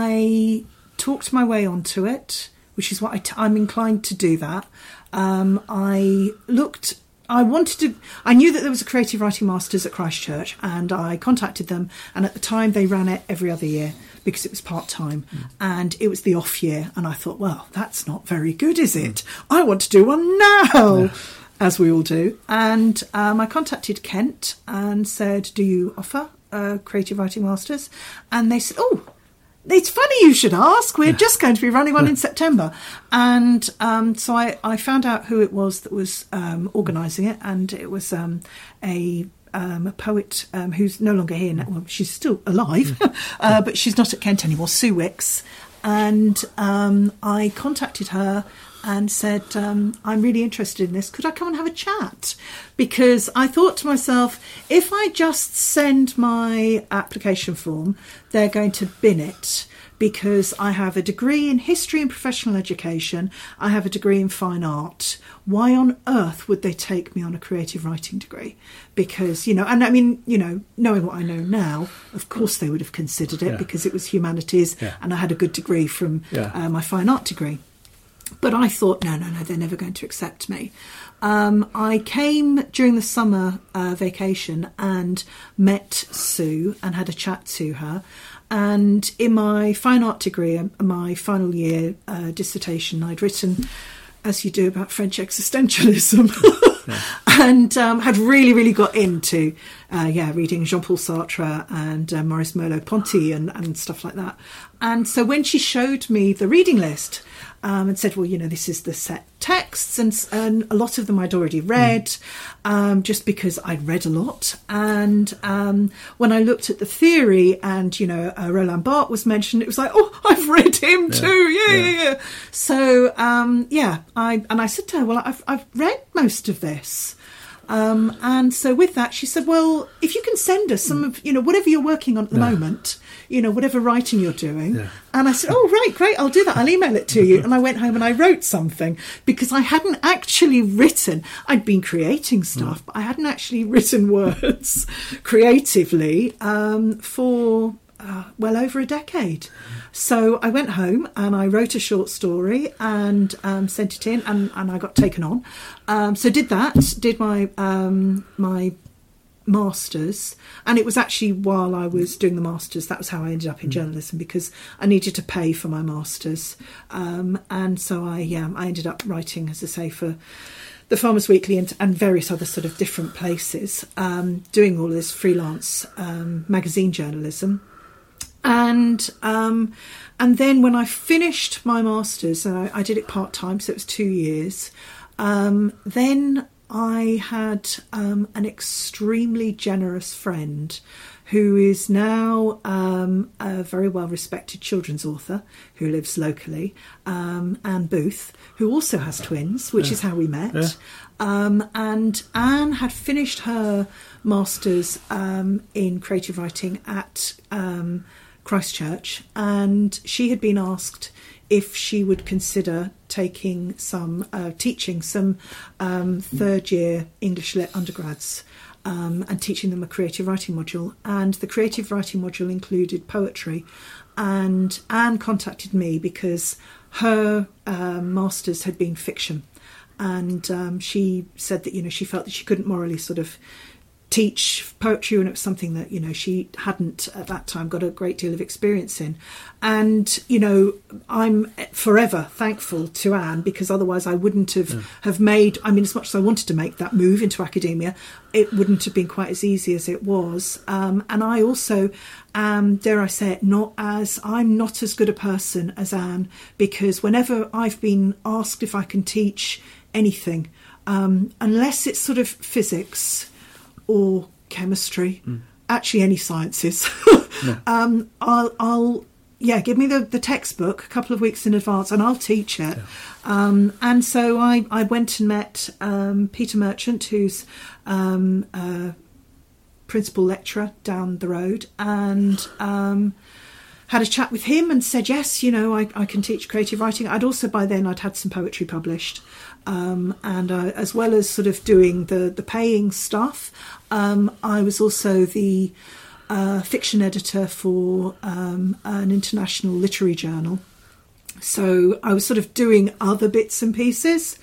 S2: I talked my way onto it, which is what I t- I'm inclined to do that. Um, I looked... I wanted to, I knew that there was a creative writing masters at Christchurch, and I contacted them, and at the time they ran it every other year because it was part-time mm. and it was the off year, and I thought, well, that's not very good, is it? I want to do one now, yeah. as we all do. And um, I contacted Kent and said, do you offer uh, creative writing masters? And they said, oh, it's funny you should ask. We're just going to be running one in September. And um, so I, I found out who it was that was um, organising it, and it was um, a, um, a poet um, who's no longer here now. Well, she's still alive, uh, but she's not at Kent anymore, Sue Wicks. And um, I contacted her and said, um, I'm really interested in this. Could I come and have a chat? Because I thought to myself, if I just send my application form, they're going to bin it, because I have a degree in history and professional education. I have a degree in fine art. Why on earth would they take me on a creative writing degree? Because, you know, and I mean, you know, knowing what I know now, of course they would have considered it, yeah. because it was humanities, yeah. and I had a good degree from yeah. uh, my fine art degree. But I thought, no, no, no, they're never going to accept me. Um, I came during the summer uh, vacation and met Sue and had a chat to her. And in my fine art degree, my final year uh, dissertation, I'd written, as you do, about French existentialism. yeah. And um, had really, really got into, uh, yeah, reading Jean-Paul Sartre and uh, Maurice Merleau-Ponty and, and stuff like that. And so when she showed me the reading list, Um, and said, well, you know, this is the set texts, and, and a lot of them I'd already read, mm. um, just because I'd read a lot. And um, when I looked at the theory and, you know, uh, Roland Barthes was mentioned, it was like, oh, I've read him yeah. too. Yeah, yeah, yeah. yeah. So, um, yeah, I and I said to her, well, I've, I've read most of this. Um, and so with that, she said, well, if you can send us some of, you know, whatever you're working on at the yeah. moment, you know, whatever writing you're doing. Yeah. And I said, oh, right, great, I'll do that. I'll email it to you. And I went home and I wrote something, because I hadn't actually written, I'd been creating stuff, mm. but I hadn't actually written words creatively um, for uh, well over a decade. So I went home and I wrote a short story and um, sent it in, and, and I got taken on. Um, so did that, did my um, my masters, and it was actually while I was doing the masters, that was how I ended up in mm. journalism, because I needed to pay for my masters. Um, and so I, yeah, I ended up writing, as I say, for the Farmers Weekly and, and various other sort of different places, um, doing all of this freelance um, magazine journalism. And um, and then when I finished my masters, and I, I did it part time, so it was two years. Um, then I had um, an extremely generous friend who is now um, a very well respected children's author who lives locally, um, Anne Booth, who also has twins, which yeah. is how we met. Yeah. Um, and Anne had finished her masters um, in creative writing at Um, Christchurch, and she had been asked if she would consider taking some, uh, teaching some um, third year English lit undergrads um, and teaching them a creative writing module. And the creative writing module included poetry. And Anne contacted me because her uh, masters had been fiction, and um, she said that, you know, she felt that she couldn't morally sort of teach poetry, and it was something that, you know, she hadn't at that time got a great deal of experience in. And, you know, I'm forever thankful to Anne, because otherwise I wouldn't have, yeah. have made, I mean, as much as I wanted to make that move into academia, it wouldn't have been quite as easy as it was. Um, and I also, um, dare I say it, not as, I'm not as good a person as Anne, because whenever I've been asked if I can teach anything, um, unless it's sort of physics or chemistry, mm. actually any sciences, no. um, I'll, I'll, yeah, give me the, the textbook a couple of weeks in advance and I'll teach it. Yeah. Um, and so I, I went and met um, Peter Merchant, who's um, uh, principal lecturer down the road, and um, had a chat with him and said, yes, you know, I, I can teach creative writing. I'd also, by then, I'd had some poetry published. Um, and uh, as well as sort of doing the, the paying stuff, um, I was also the uh, fiction editor for um, an international literary journal. So I was sort of doing other bits and pieces.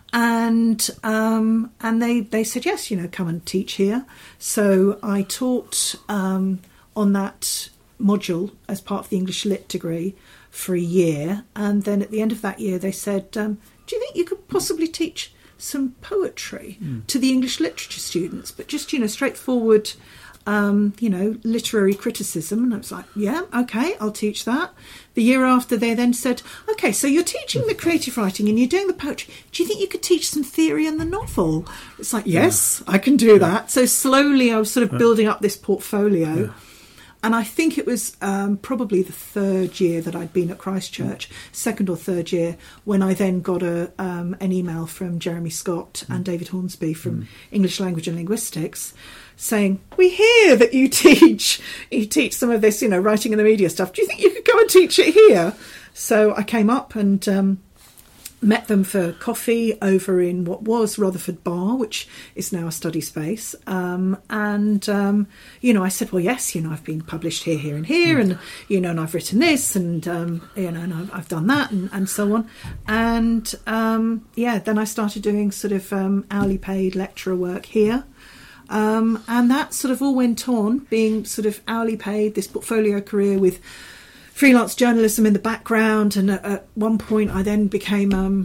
S2: And um, and they, they said, yes, you know, come and teach here. So I taught um, on that module as part of the English Lit degree for a year. And then at the end of that year, they said, um, do you think you could possibly teach some poetry mm. to the English literature students? But just, you know, straightforward, um, you know, literary criticism. And I was like, yeah, OK, I'll teach that. The year after, they then said, OK, so you're teaching the creative writing and you're doing the poetry. Do you think you could teach some theory in the novel? It's like, yes, yeah. I can do yeah. that. So slowly I was sort of building up this portfolio. Yeah. And I think it was um, probably the third year that I'd been at Christ Church, second or third year, when I then got a um, an email from Jeremy Scott and David Hornsby from mm. English Language and Linguistics saying, we hear that you teach, you teach some of this, you know, writing in the media stuff. Do you think you could go and teach it here? So I came up and um, met them for coffee over in what was Rutherford Bar, which is now a study space. Um, and, um, you know, I said, well, yes, you know, I've been published here, here and here, and, you know, and I've written this and, um, you know, and I've, I've done that and, and so on. And, um, yeah, then I started doing sort of um, hourly paid lecturer work here. Um, and that sort of all went on, being sort of hourly paid, this portfolio career with freelance journalism in the background, and at, at one point I then became um,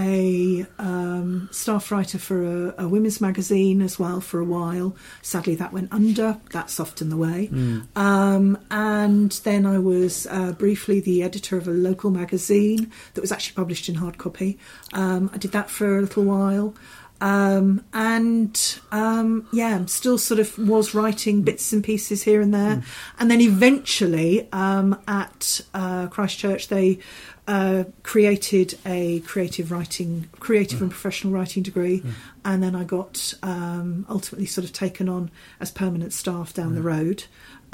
S2: a um, staff writer for a, a women's magazine as well for a while. Sadly that went under, that's often the way. Mm. Um, and then I was uh, briefly the editor of a local magazine that was actually published in hard copy. Um, I did that for a little while. Um, and, um, yeah, I'm still sort of was writing bits and pieces here and there. Mm. And then eventually, um, at, uh, Christ Church, they, uh, created a creative writing, creative mm. and professional writing degree. Mm. And then I got, um, ultimately sort of taken on as permanent staff down mm. the road.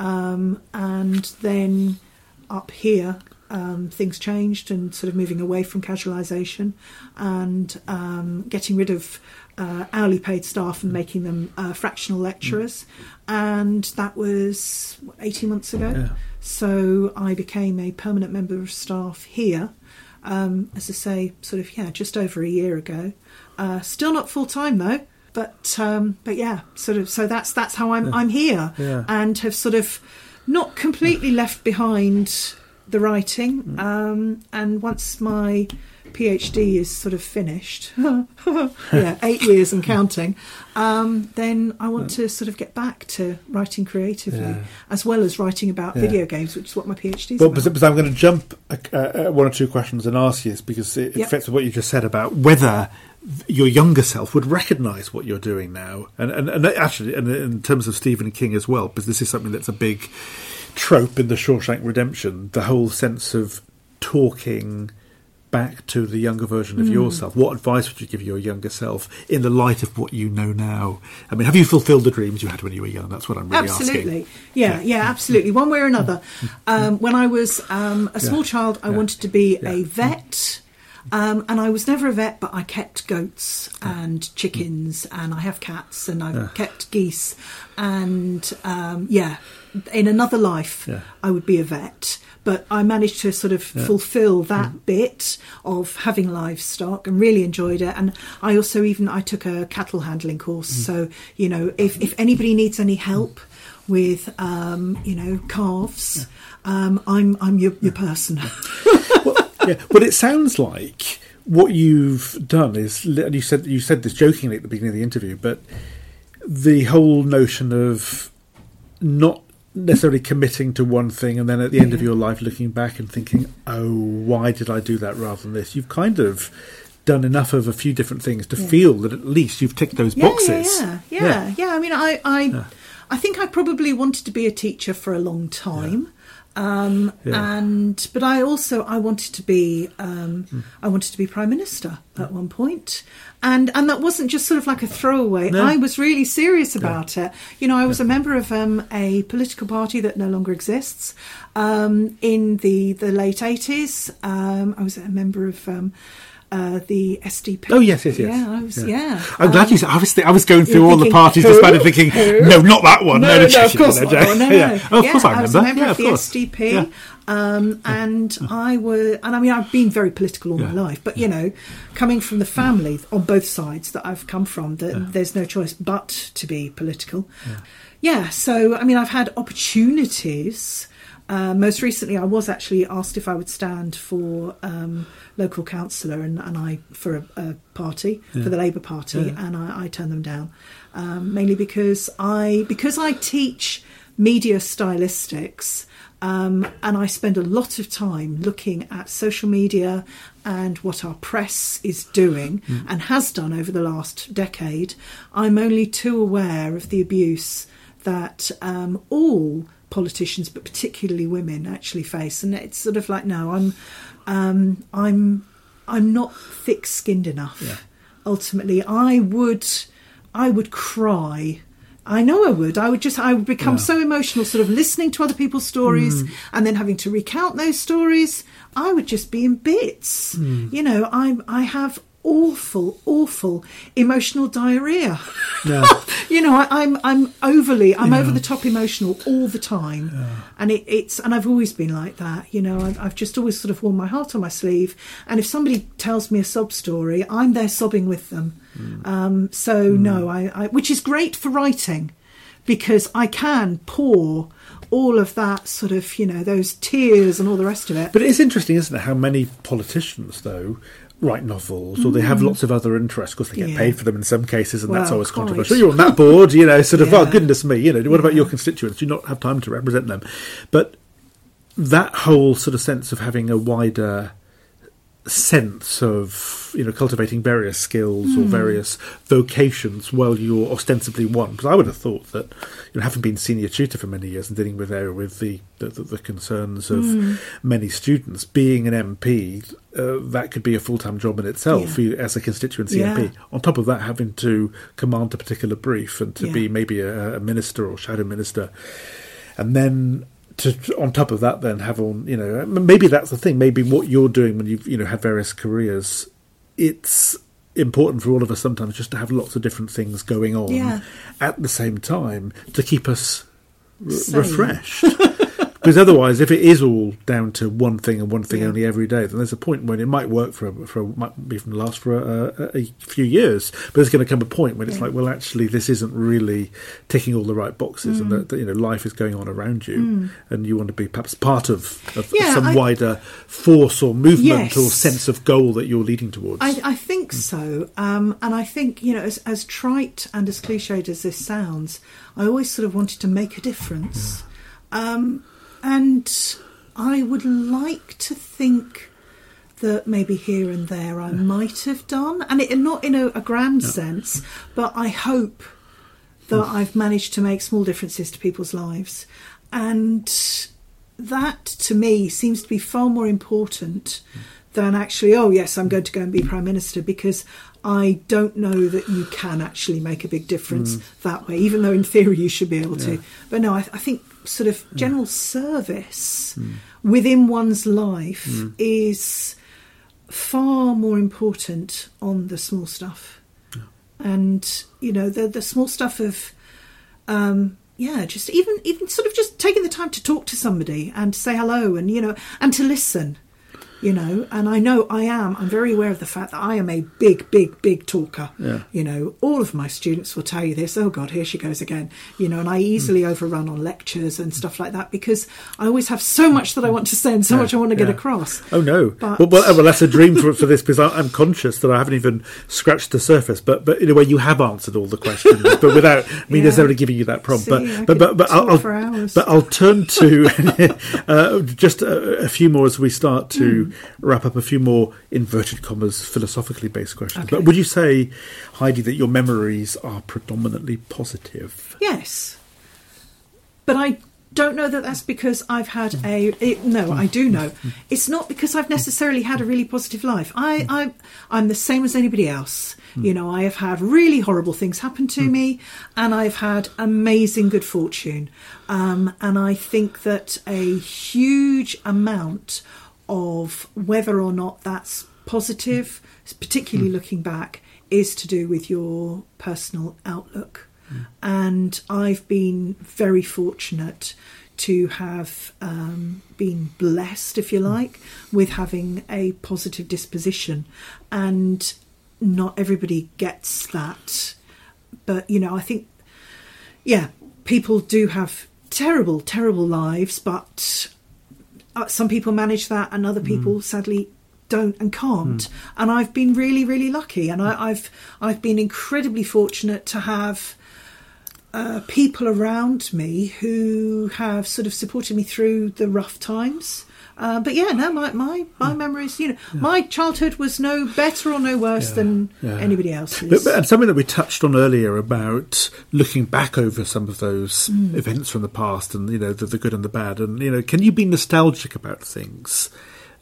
S2: Um, and then up here, Um, things changed and sort of moving away from casualisation and um, getting rid of uh, hourly paid staff and making them uh, fractional lecturers. Mm. And that was what, eighteen months ago. Yeah. So I became a permanent member of staff here, um, as I say, sort of, yeah, just over a year ago. Uh, still not full time though. But um, but yeah, sort of. So that's that's how I'm yeah. I'm here yeah. and have sort of not completely left behind the writing, mm. um, and once my PhD is sort of finished, yeah, eight years and counting, um, then I want to sort of get back to writing creatively, yeah. as well as writing about yeah. video games, which is what my PhD is
S3: well,
S2: about.
S3: But, but I'm going to jump uh, uh, one or two questions and ask you this, because it, it yep. fits with what you just said about whether your younger self would recognise what you're doing now, and, and, and actually, and in terms of Stephen King as well, because this is something that's a big trope in the Shawshank Redemption, the whole sense of talking back to the younger version of mm. yourself. What advice would you give your younger self in the light of what you know now? I mean, have you fulfilled the dreams you had when you were young? That's what I'm really
S2: absolutely.
S3: asking.
S2: Yeah, yeah, yeah, absolutely. One way or another. Um, when I was um, a small yeah. child, I yeah. wanted to be yeah. a vet. Um, and I was never a vet, but I kept goats and chickens, and I have cats, and I've yeah. kept geese. And, um, yeah, in another life, yeah. I would be a vet. But I managed to sort of yeah. fulfil that mm. bit of having livestock and really enjoyed it. And I also even, I took a cattle handling course. Mm. So, you know, if, if anybody needs any help with, um, you know, calves, yeah. um, I'm I'm your, your person.
S3: well, yeah, but it sounds like what you've done is, and you said you said this jokingly at the beginning of the interview, but the whole notion of not necessarily committing to one thing and then at the end yeah. of your life looking back and thinking, oh, why did I do that rather than this? You've kind of done enough of a few different things to yeah. feel that at least you've ticked those
S2: yeah,
S3: boxes.
S2: Yeah, yeah, yeah, yeah. I mean, I, I, yeah. I think I probably wanted to be a teacher for a long time. Yeah. Um,
S3: Yeah.
S2: And but I also I wanted to be um, mm. I wanted to be Prime Minister at one point, and and that wasn't just sort of like a throwaway.
S3: No.
S2: I was really serious about
S3: yeah.
S2: it. You know, I was
S3: yeah.
S2: a member of um, a political party that no longer exists. Um, in the the late eighties, um, I was a member of. Um, Uh, the S D P.
S3: Oh yes, yes, yes.
S2: Yeah, I was. Yeah, yeah.
S3: I'm
S2: um,
S3: glad you said. I was. Th- I was going through all
S2: thinking,
S3: the parties,
S2: who?
S3: just started thinking,
S2: Who?
S3: no, not that one.
S2: No,
S3: no,
S2: no,
S3: no,
S2: of course not. No, no,
S3: yeah. Oh, of
S2: yeah,
S3: course I remember.
S2: I was a member
S3: yeah,
S2: of the
S3: course.
S2: S D P,
S3: yeah.
S2: um, and I were, and I mean, I've been very political all
S3: yeah.
S2: my life, but you know, coming from the family on both sides that I've come from, that
S3: yeah.
S2: there's no choice but to be political. Yeah. yeah. So, I mean, I've had opportunities. Uh, most recently, I was actually asked if I would stand for um, local councillor, and, and I for a, a party
S3: yeah.
S2: for the Labour Party,
S3: yeah.
S2: and I, I turned them down um, mainly because I because I teach media stylistics, um, and I spend a lot of time looking at social media and what our press is doing mm. and has done over the last decade. I'm only too aware of the abuse that um, all politicians, but particularly women, actually face, and it's sort of like, no, I'm, um, I'm, I'm not thick-skinned enough.
S3: Yeah.
S2: Ultimately, I would, I would cry. I know I would. I would just, I would become
S3: yeah.
S2: so emotional, sort of listening to other people's stories
S3: mm.
S2: and then having to recount those stories. I would just be in bits.
S3: Mm.
S2: You know, I, I have awful, awful emotional diarrhea.
S3: Yeah.
S2: You know, I, I'm I'm overly, I'm
S3: yeah.
S2: over the top emotional all the time,
S3: yeah.
S2: and it, it's and I've always been like that. You know, I've, I've just always sort of worn my heart on my sleeve. And if somebody tells me a sob story, I'm there sobbing with them. Mm. Um, so mm. no, I, I which is great for writing, because I can pour all of that sort of, you know, those tears and all the rest of it.
S3: But it's interesting, isn't it, how many politicians, though, write novels, or they have lots of other interests, because they get
S2: Yeah.
S3: paid for them in some cases, and
S2: Well,
S3: that's always
S2: quite.
S3: controversial. You're on that board, you know, sort of,
S2: Yeah.
S3: oh, goodness me, you know, what
S2: Yeah.
S3: about your constituents? Do you not have time to represent them? But that whole sort of sense of having a wider sense of, you know, cultivating various skills mm. or various vocations while you're ostensibly one, because I would have thought that, you know, having been senior tutor for many years and dealing with there with the, the, the concerns of mm. many students, being an M P, uh, that could be a full-time job in itself
S2: yeah.
S3: for you as a constituency
S2: yeah.
S3: M P. On top of that, having to command a particular brief and to
S2: yeah.
S3: be maybe a, a minister or shadow minister, and then to, on top of that, then have on, you know, maybe that's the thing. Maybe what you're doing when you've, you know, had various careers, it's important for all of us sometimes just to have lots of different things going on
S2: yeah.
S3: at the same time to keep us r- refreshed. Because otherwise, if it is all down to one thing and one thing
S2: yeah.
S3: only every day, then there's a point when it might work for a, for a, might even last for a, a, a few years. But there's going to come a point when it's
S2: yeah.
S3: like, well, actually, this isn't really ticking all the right boxes, mm. and that, that, you know, life is going on around you,
S2: mm.
S3: and you want to be perhaps part of, of
S2: yeah,
S3: some
S2: I,
S3: wider force or movement
S2: yes.
S3: or sense of goal that you're leading towards.
S2: I, I think mm. so, um, and I think, you know, as, as trite and as cliched as this sounds, I always sort of wanted to make a difference. Yeah. Um, And I would like to think that maybe here and there I might have done, and it, not in a, a grand no. sense, but I hope that mm. I've managed to make small differences to people's lives. And that, to me, seems to be far more important mm. than actually, oh, yes, I'm going to go and be Prime Minister, because I don't know that you can actually make a big difference mm. that way, even though in theory you should be able yeah. to. But no, I, I think sort of general mm. service mm. within one's life mm. is far more important on the small stuff. Yeah. And, you know, the the small stuff of, um, yeah, just even, even sort of just taking the time to talk to somebody and say hello and, you know, and to listen. You know, and I know I am, I'm very aware of the fact that I am a big, big, big talker.
S3: Yeah.
S2: You know, all of my students will tell you this, oh God, here she goes again. You know, and I easily mm. overrun on lectures and stuff like that, because I always have so much that I want to say and so yeah. much I want to yeah. get across.
S3: Oh no.
S2: But,
S3: well, well, well, that's a dream for, for this, because I'm conscious that I haven't even scratched the surface, but but in a way you have answered all the questions, but without me yeah. necessarily giving you that prompt.
S2: See,
S3: but,
S2: I
S3: but, but, but, I'll,
S2: for hours.
S3: but I'll turn to uh, just a, a few more as we start to mm. wrap up, a few more inverted commas philosophically based questions.
S2: Okay.
S3: But would you say, Heidi, that your memories are predominantly positive?
S2: Yes. But I don't know that that's because I've had a it, no I do know it's not because I've necessarily had a really positive life. I, I I'm the same as anybody else. You know, I have had really horrible things happen to me, and I've had amazing good fortune, um, and I think that a huge amount of whether or not that's positive, particularly looking back, is to do with your personal outlook. And I've been very fortunate to have um, been blessed, if you like, with having a positive disposition. And not everybody gets that. But, you know, I think, yeah, people do have terrible, terrible lives, but uh, some people manage that and other people, mm. sadly, don't and can't. Mm. And I've been really, really lucky. And I, I've I've been incredibly fortunate to have Uh, people around me who have sort of supported me through the rough times. Uh, but yeah, no, my my, my memories, you know, yeah. my childhood was no better or no worse yeah. than yeah. anybody else's.
S3: But, but, and something that we touched on earlier about looking back over some of those mm. events from the past, and you know, the, the good and the bad, and you know, can you be nostalgic about things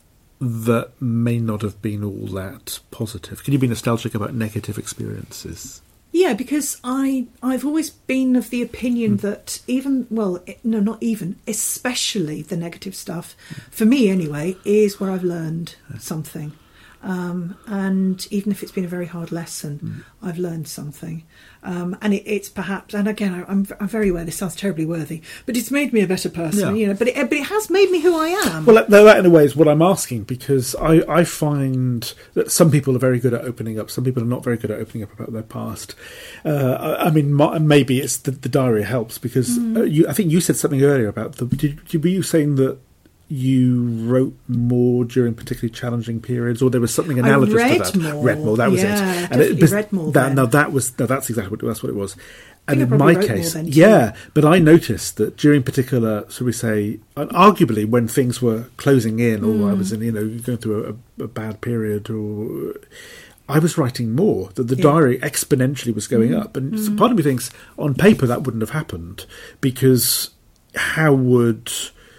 S3: that may not have been all that positive? Can you be nostalgic about negative experiences?
S2: Yeah, because I, I've always been of the opinion mm. that even, well, no, not even, especially the negative stuff, for me anyway, is where I've learned yeah. something. Um, and even if it's been a very hard lesson, mm. I've learned something. Um, and it, it's perhaps, and again, I, I'm, I'm very aware this sounds terribly worthy, but it's made me a better person, yeah. you know, but it, but it has made me who I am.
S3: Well, that, that in a way is what I'm asking, because I, I find that some people are very good at opening up, some people are not very good at opening up about their past. Uh, I, I mean, my, maybe it's the, the diary helps, because mm. uh, you, I think you said something earlier about the, did, did, were you saying that you wrote more during particularly challenging periods, or there was something analogous
S2: I read
S3: to that?
S2: More.
S3: Read more. That was
S2: yeah,
S3: it.
S2: And it was, read more.
S3: That, no, that was no, that's exactly what that's what it was. And
S2: in
S3: my case, yeah, but I noticed that during particular, so we say, and arguably when things were closing in, or mm. I was in, you know, going through a, a bad period, or I was writing more. That the yeah. diary exponentially was going mm. up, and mm. so part of me thinks on paper that wouldn't have happened, because how would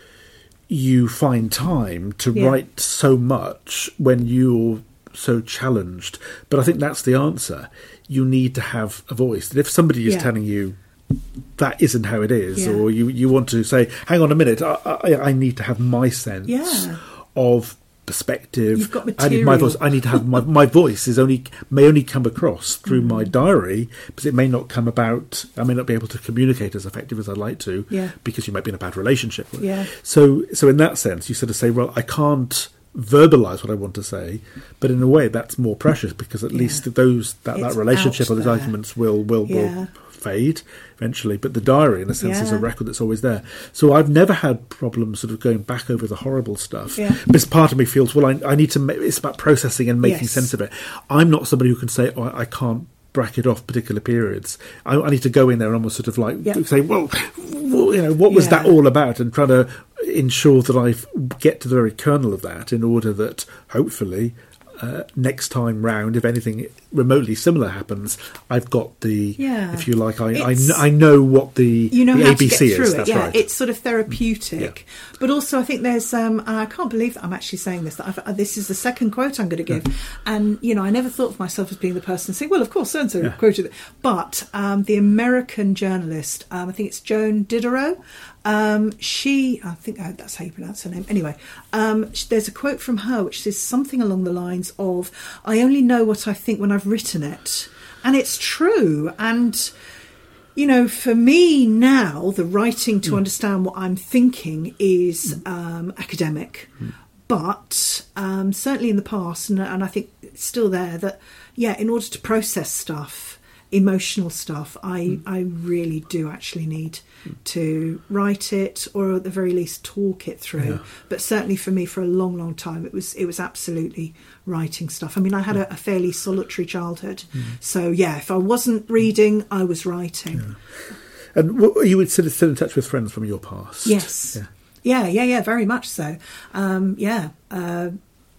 S3: you find time to yeah. write so much when you're so challenged? But I think that's the answer. You need to have a voice. That if somebody is yeah. telling you that isn't how it is, yeah. or you, you want to say, hang on a minute, I, I, I need to have my sense
S2: yeah.
S3: of perspective.
S2: You've got material.
S3: I need my voice. I need to have my my voice is only may only come across through mm. my diary, because it may not come about. I may not be able to communicate as effective as I'd like to,
S2: yeah.
S3: because you might be in a bad relationship.
S2: Yeah.
S3: So so in that sense, you sort of say, well, I can't verbalise what I want to say, but in a way that's more precious, because at yeah. least those that, that relationship or those arguments will will,
S2: yeah.
S3: will fade eventually, but the diary in a sense
S2: yeah.
S3: is a record that's always there. So I've never had problems sort of going back over the horrible stuff.
S2: Yeah.
S3: But part of me feels, well, I, I need to make, it's about processing and making
S2: yes.
S3: sense of it. I'm not somebody who can say, oh, I can't bracket off particular periods. I, I need to go in there and almost sort of like yep. say, well, well, you know, what was yeah. that all about, and try to ensure that I get to the very kernel of that, in order that hopefully uh, next time round, if anything remotely similar happens, I've got the, yeah. if you like, I, I, kn- I know what the,
S2: you know
S3: the
S2: how
S3: A B C
S2: to get through
S3: is.
S2: It.
S3: That's
S2: yeah,
S3: right.
S2: It's sort of therapeutic. Mm. Yeah. But also I think there's, um, and I can't believe that I'm actually saying this, that I've, uh, this is the second quote I'm going to give. Yeah. And, you know, I never thought of myself as being the person saying, well, of course, so-and-so yeah. quoted it. But um, the American journalist, um, I think it's Joan Diderot, Um, she, I think oh, that's how you pronounce her name. Anyway, um, there's a quote from her which says something along the lines of, I only know what I think when I've written it. And it's true. And, you know, for me now, the writing to mm. understand what I'm thinking is mm. um, academic. Mm. But um, certainly in the past, and, and I think it's still there, that, yeah, in order to process stuff, emotional stuff, I, mm. I really do actually need mm. to write it, or at the very least talk it through. Yeah. But certainly for me, for a long, long time, it was it was absolutely writing stuff. I mean, I had a, a fairly solitary childhood. Mm. So, yeah, if I wasn't reading, I was writing.
S3: Yeah. And what, you would still, still in touch with friends from your past?
S2: Yes. Yeah, yeah, yeah, yeah very much so. Um, yeah, uh,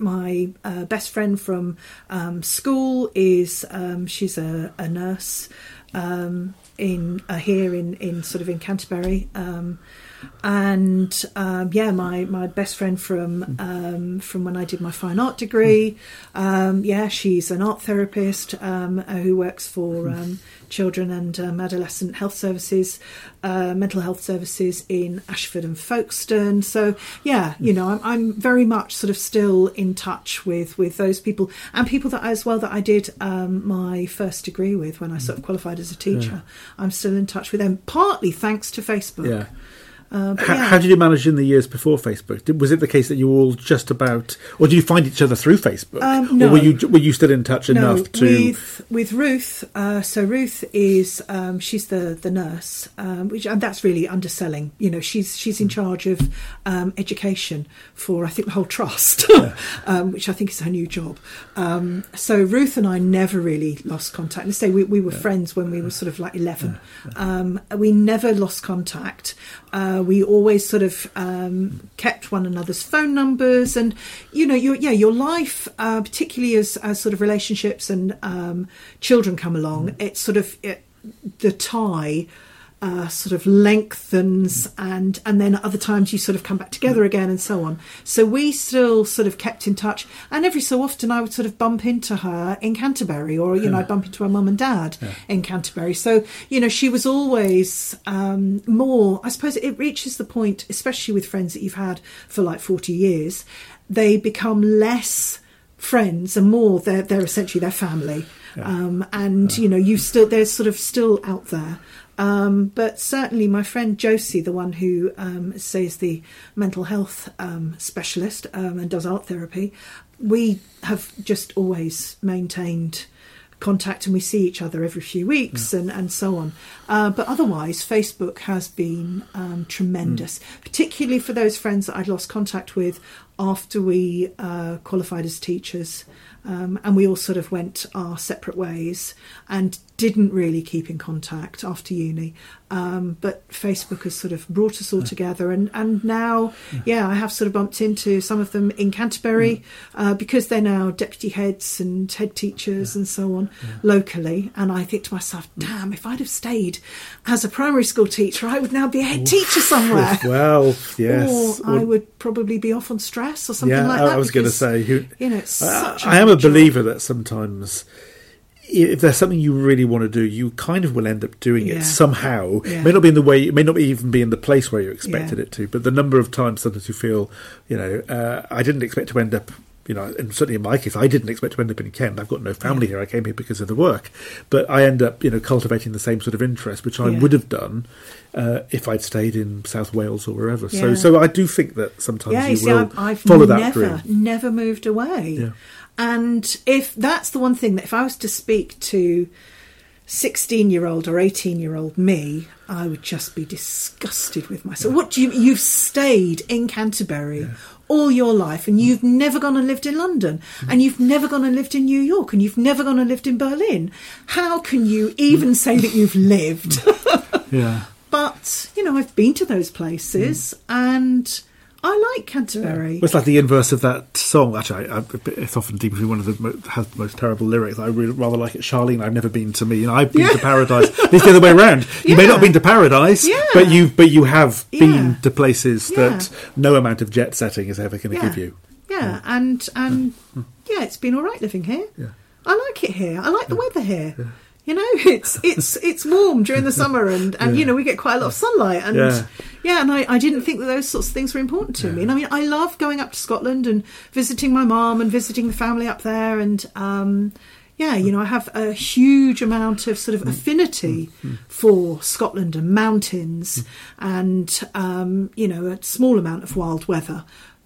S2: My uh, best friend from um, school is, um, she's a, a nurse. Um, in uh, here in, in sort of in Canterbury. Um, and um, yeah, my, my best friend from um, from when I did my fine art degree, um, yeah, she's an art therapist um, who works for um, children and um, adolescent health services, uh, mental health services in Ashford and Folkestone. So yeah, you know, I'm, I'm very much sort of still in touch with, with those people, and people that as well that I did um, my first degree with when I sort of qualified as a teacher. Yeah. I'm still in touch with them, partly thanks to Facebook.
S3: Yeah.
S2: Uh,
S3: how,
S2: yeah.
S3: how did you manage in the years before Facebook? Did, was it the case that you were all just about, or do you find each other through Facebook?
S2: Um, no.
S3: Or were you were you still in touch
S2: no,
S3: enough to?
S2: With, with Ruth, uh, so Ruth is um, she's the the nurse, um, which and that's really underselling. You know, she's she's in charge of um, education for I think the whole trust, yeah. um, which I think is her new job. Um, so Ruth and I never really lost contact. Let's say we, we were yeah. friends when we were sort of like eleven. Yeah. Yeah. Um, we never lost contact. Uh, we always sort of um, kept one another's phone numbers, and you know, your yeah, your life, uh, particularly as, as sort of relationships and um, children come along, mm. it's sort of it, the tie uh, sort of lengthens, and and then at other times you sort of come back together again, and so on. So we still sort of kept in touch, and every so often I would sort of bump into her in Canterbury, or you know, I'd bump into her mum and dad yeah. in Canterbury. So you know, she was always um, more. I suppose it reaches the point, especially with friends that you've had for like forty years, they become less friends and more they're they're essentially their family. Yeah. Um, and yeah. you know, you still they're sort of still out there. Um, but certainly my friend Josie, the one who um, says the mental health um, specialist um, and does art therapy, we have just always maintained contact, and we see each other every few weeks yeah. and, and so on. Uh, but otherwise, Facebook has been um, tremendous, mm. particularly for those friends that I'd lost contact with after we uh, qualified as teachers. Um, and we all sort of went our separate ways and didn't really keep in contact after uni. Um, but Facebook has sort of brought us all yeah. together. And, and now, yeah. yeah, I have sort of bumped into some of them in Canterbury mm. uh, because they're now deputy heads and head teachers yeah. and so on yeah. locally. And I think to myself, damn, if I'd have stayed as a primary school teacher, I would now be a head teacher somewhere.
S3: Well, yes.
S2: Or I would probably be off on stress or something
S3: yeah,
S2: like that.
S3: I was going to say, who,
S2: you know, it's
S3: I,
S2: such
S3: I am a
S2: job.
S3: believer that sometimes if there's something you really want to do, you kind of will end up doing it
S2: yeah.
S3: somehow.
S2: Yeah.
S3: It may not be in the way, it may not even be in the place where you expected
S2: yeah.
S3: it to, but the number of times sometimes you feel, you know, uh, I didn't expect to end up, you know, and certainly in my case, I didn't expect to end up in Kent. I've got no family yeah. here. I came here because of the work. But I end up, you know, cultivating the same sort of interest, which I
S2: yeah.
S3: would have done uh, if I'd stayed in South Wales or wherever.
S2: Yeah.
S3: So so I do think that sometimes
S2: yeah,
S3: you
S2: see,
S3: will
S2: I've, I've
S3: follow that
S2: never,
S3: dream.
S2: never moved away.
S3: Yeah.
S2: And if that's the one thing that if I was to speak to sixteen-year-old or eighteen-year-old me, I would just be disgusted with myself. Yeah. What do you? You've stayed in Canterbury yeah. all your life, and you've never gone and lived in London, mm. and you've never gone and lived in New York, and you've never gone and lived in Berlin. How can you even say that you've lived?
S3: yeah.
S2: But you know, I've been to those places, mm. and I like Canterbury.
S3: Yeah. It's like the inverse of that song. Actually, I, I, it's often deemed to be one of the mo- has the most terrible lyrics. I really rather like it. Charlene, I've never been to me, and I've been
S2: yeah.
S3: to paradise. It's the other way around. You
S2: yeah.
S3: may not have been to paradise,
S2: yeah.
S3: but you but you have
S2: yeah.
S3: been to places
S2: yeah.
S3: that no amount of jet setting is ever going to
S2: yeah.
S3: give you.
S2: Yeah, yeah. and and yeah. yeah, it's been all right living here.
S3: Yeah.
S2: I like it here. I like the
S3: yeah.
S2: weather here.
S3: Yeah.
S2: You know, it's it's it's warm during the summer, and, and
S3: yeah.
S2: you know, we get quite a lot of sunlight, and
S3: yeah,
S2: yeah and I, I didn't think that those sorts of things were important to
S3: yeah.
S2: me. And I mean, I love going up to Scotland and visiting my mum and visiting the family up there, and um, yeah, you know, I have a huge amount of sort of affinity
S3: mm.
S2: for Scotland and mountains,
S3: mm.
S2: and um, you know, a small amount of wild weather,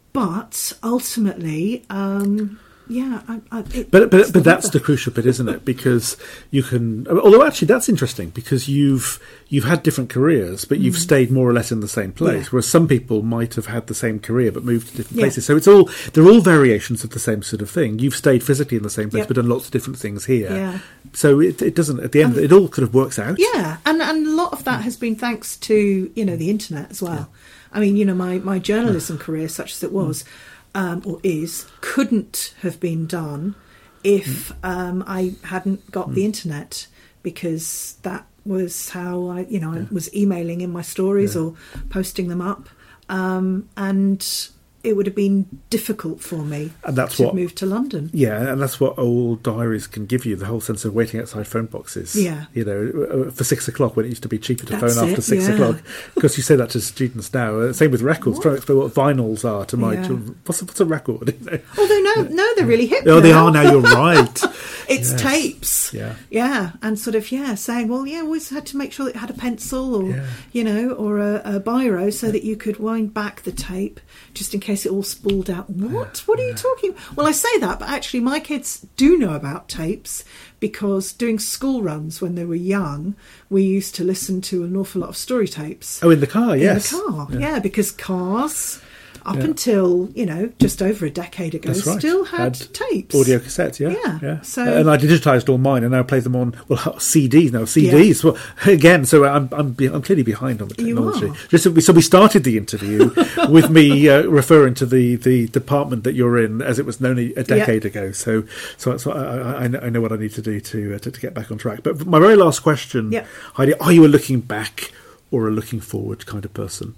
S2: but ultimately. Um, Yeah, I, I, it,
S3: but but but that's the crucial bit, isn't it? Because you can. Although actually, that's interesting because you've you've had different careers, but you've mm. stayed more or less in the same place. Yeah. Whereas some people might have had the same career but moved to different
S2: yeah.
S3: places. So it's all they're all variations of the same sort of thing. You've stayed physically in the same place,
S2: yep.
S3: but done lots of different things here.
S2: Yeah.
S3: So it it doesn't. At the end,
S2: and,
S3: it all kind of works out.
S2: Yeah, and and a lot of that has been thanks to you know the internet as well. Yeah. I mean, you know, my my journalism yeah. career, such as it was. Mm. Um, or is, couldn't have been done if um, I hadn't got mm. the internet, because that was how I, you know, yeah. I was emailing in my stories yeah. or posting them up, um, and it would have been difficult for me
S3: and that's
S2: to
S3: what,
S2: move to London.
S3: Yeah, and that's what old diaries can give you, the whole sense of waiting outside phone boxes.
S2: Yeah.
S3: You know, for six o'clock when it used to be cheaper to
S2: that's
S3: phone
S2: it,
S3: after six
S2: yeah.
S3: o'clock. Because you say that to students now. Same with records. What? Trying to explain what vinyls are to my
S2: yeah.
S3: children. What's a, what's a record? You know?
S2: Although, no, no, they're really hip
S3: Oh,
S2: now.
S3: they are now, you're right.
S2: It's
S3: yes.
S2: tapes.
S3: Yeah.
S2: Yeah. And sort of, yeah, saying, well, yeah, always had to make sure it had a pencil or,
S3: yeah.
S2: you know, or a, a biro so that you could wind back the tape just in case it all spooled out. What? What are you talking? Well, I say that, but actually my kids do know about tapes because doing school runs when they were young, we used to listen to an awful lot of story tapes.
S3: Oh, in the car, yes.
S2: In the car, yeah, yeah because cars, up
S3: yeah.
S2: until, you know, just over a decade ago,
S3: right.
S2: still had,
S3: had
S2: tapes.
S3: Audio cassettes, yeah.
S2: Yeah.
S3: yeah.
S2: So,
S3: and I digitised all mine and now play them on, well, C Ds now, C Ds. Yeah. Well, again, so I'm I'm, be, I'm clearly behind on the technology.
S2: You are.
S3: Just so we, so we started the interview with me uh, referring to the, the department that you're in as it was known a decade yeah. ago. So so, so I, I, I know what I need to do to, uh, to to get back on track. But my very last question,
S2: yeah.
S3: Heidi, are you a looking back or a looking forward kind of person?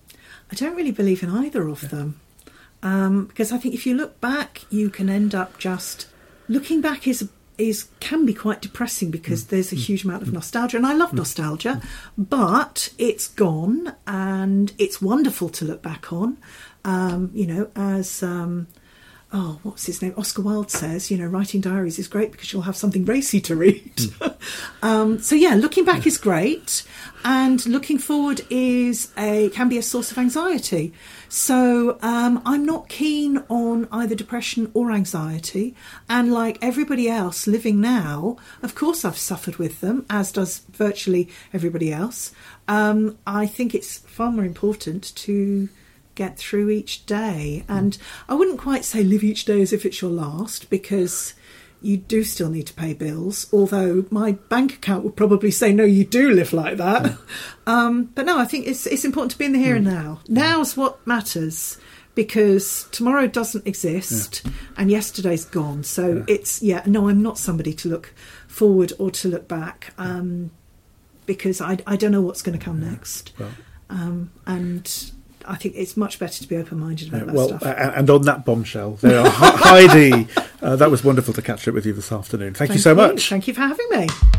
S2: I don't really believe in either of yeah. them. Um, because I think if you look back, you can end up just looking back is is can be quite depressing because mm. there's a huge amount of nostalgia, and I love mm. nostalgia, but it's gone, and it's wonderful to look back on. Um, you know, as um, oh, what's his name? Oscar Wilde says, you know, writing diaries is great because you'll have something racy to read. Mm. um, so yeah, looking back yeah. is great, and looking forward is a can be a source of anxiety. So um, I'm not keen on either depression or anxiety, and like everybody else living now, of course I've suffered with them, as does virtually everybody else. Um, I think it's far more important to get through each day, and I wouldn't quite say live each day as if it's your last, because you do still need to pay bills, although my bank account would probably say, no, you do live like that. Yeah. Um, but no, I think it's it's important to be in the here mm. and now. Now's what matters, because tomorrow doesn't exist yeah. and yesterday's gone. So yeah. it's, yeah, no, I'm not somebody to look forward or to look back, um, because I, I don't know what's going to come yeah. next. Well. Um, and I think it's much better to be open-minded about
S3: yeah,
S2: that
S3: well,
S2: stuff.
S3: Uh, and on that bombshell, there are Heidi. Uh, that was wonderful to catch up with you this afternoon. Thank, Thank you so
S2: you.
S3: much.
S2: Thank you for having me.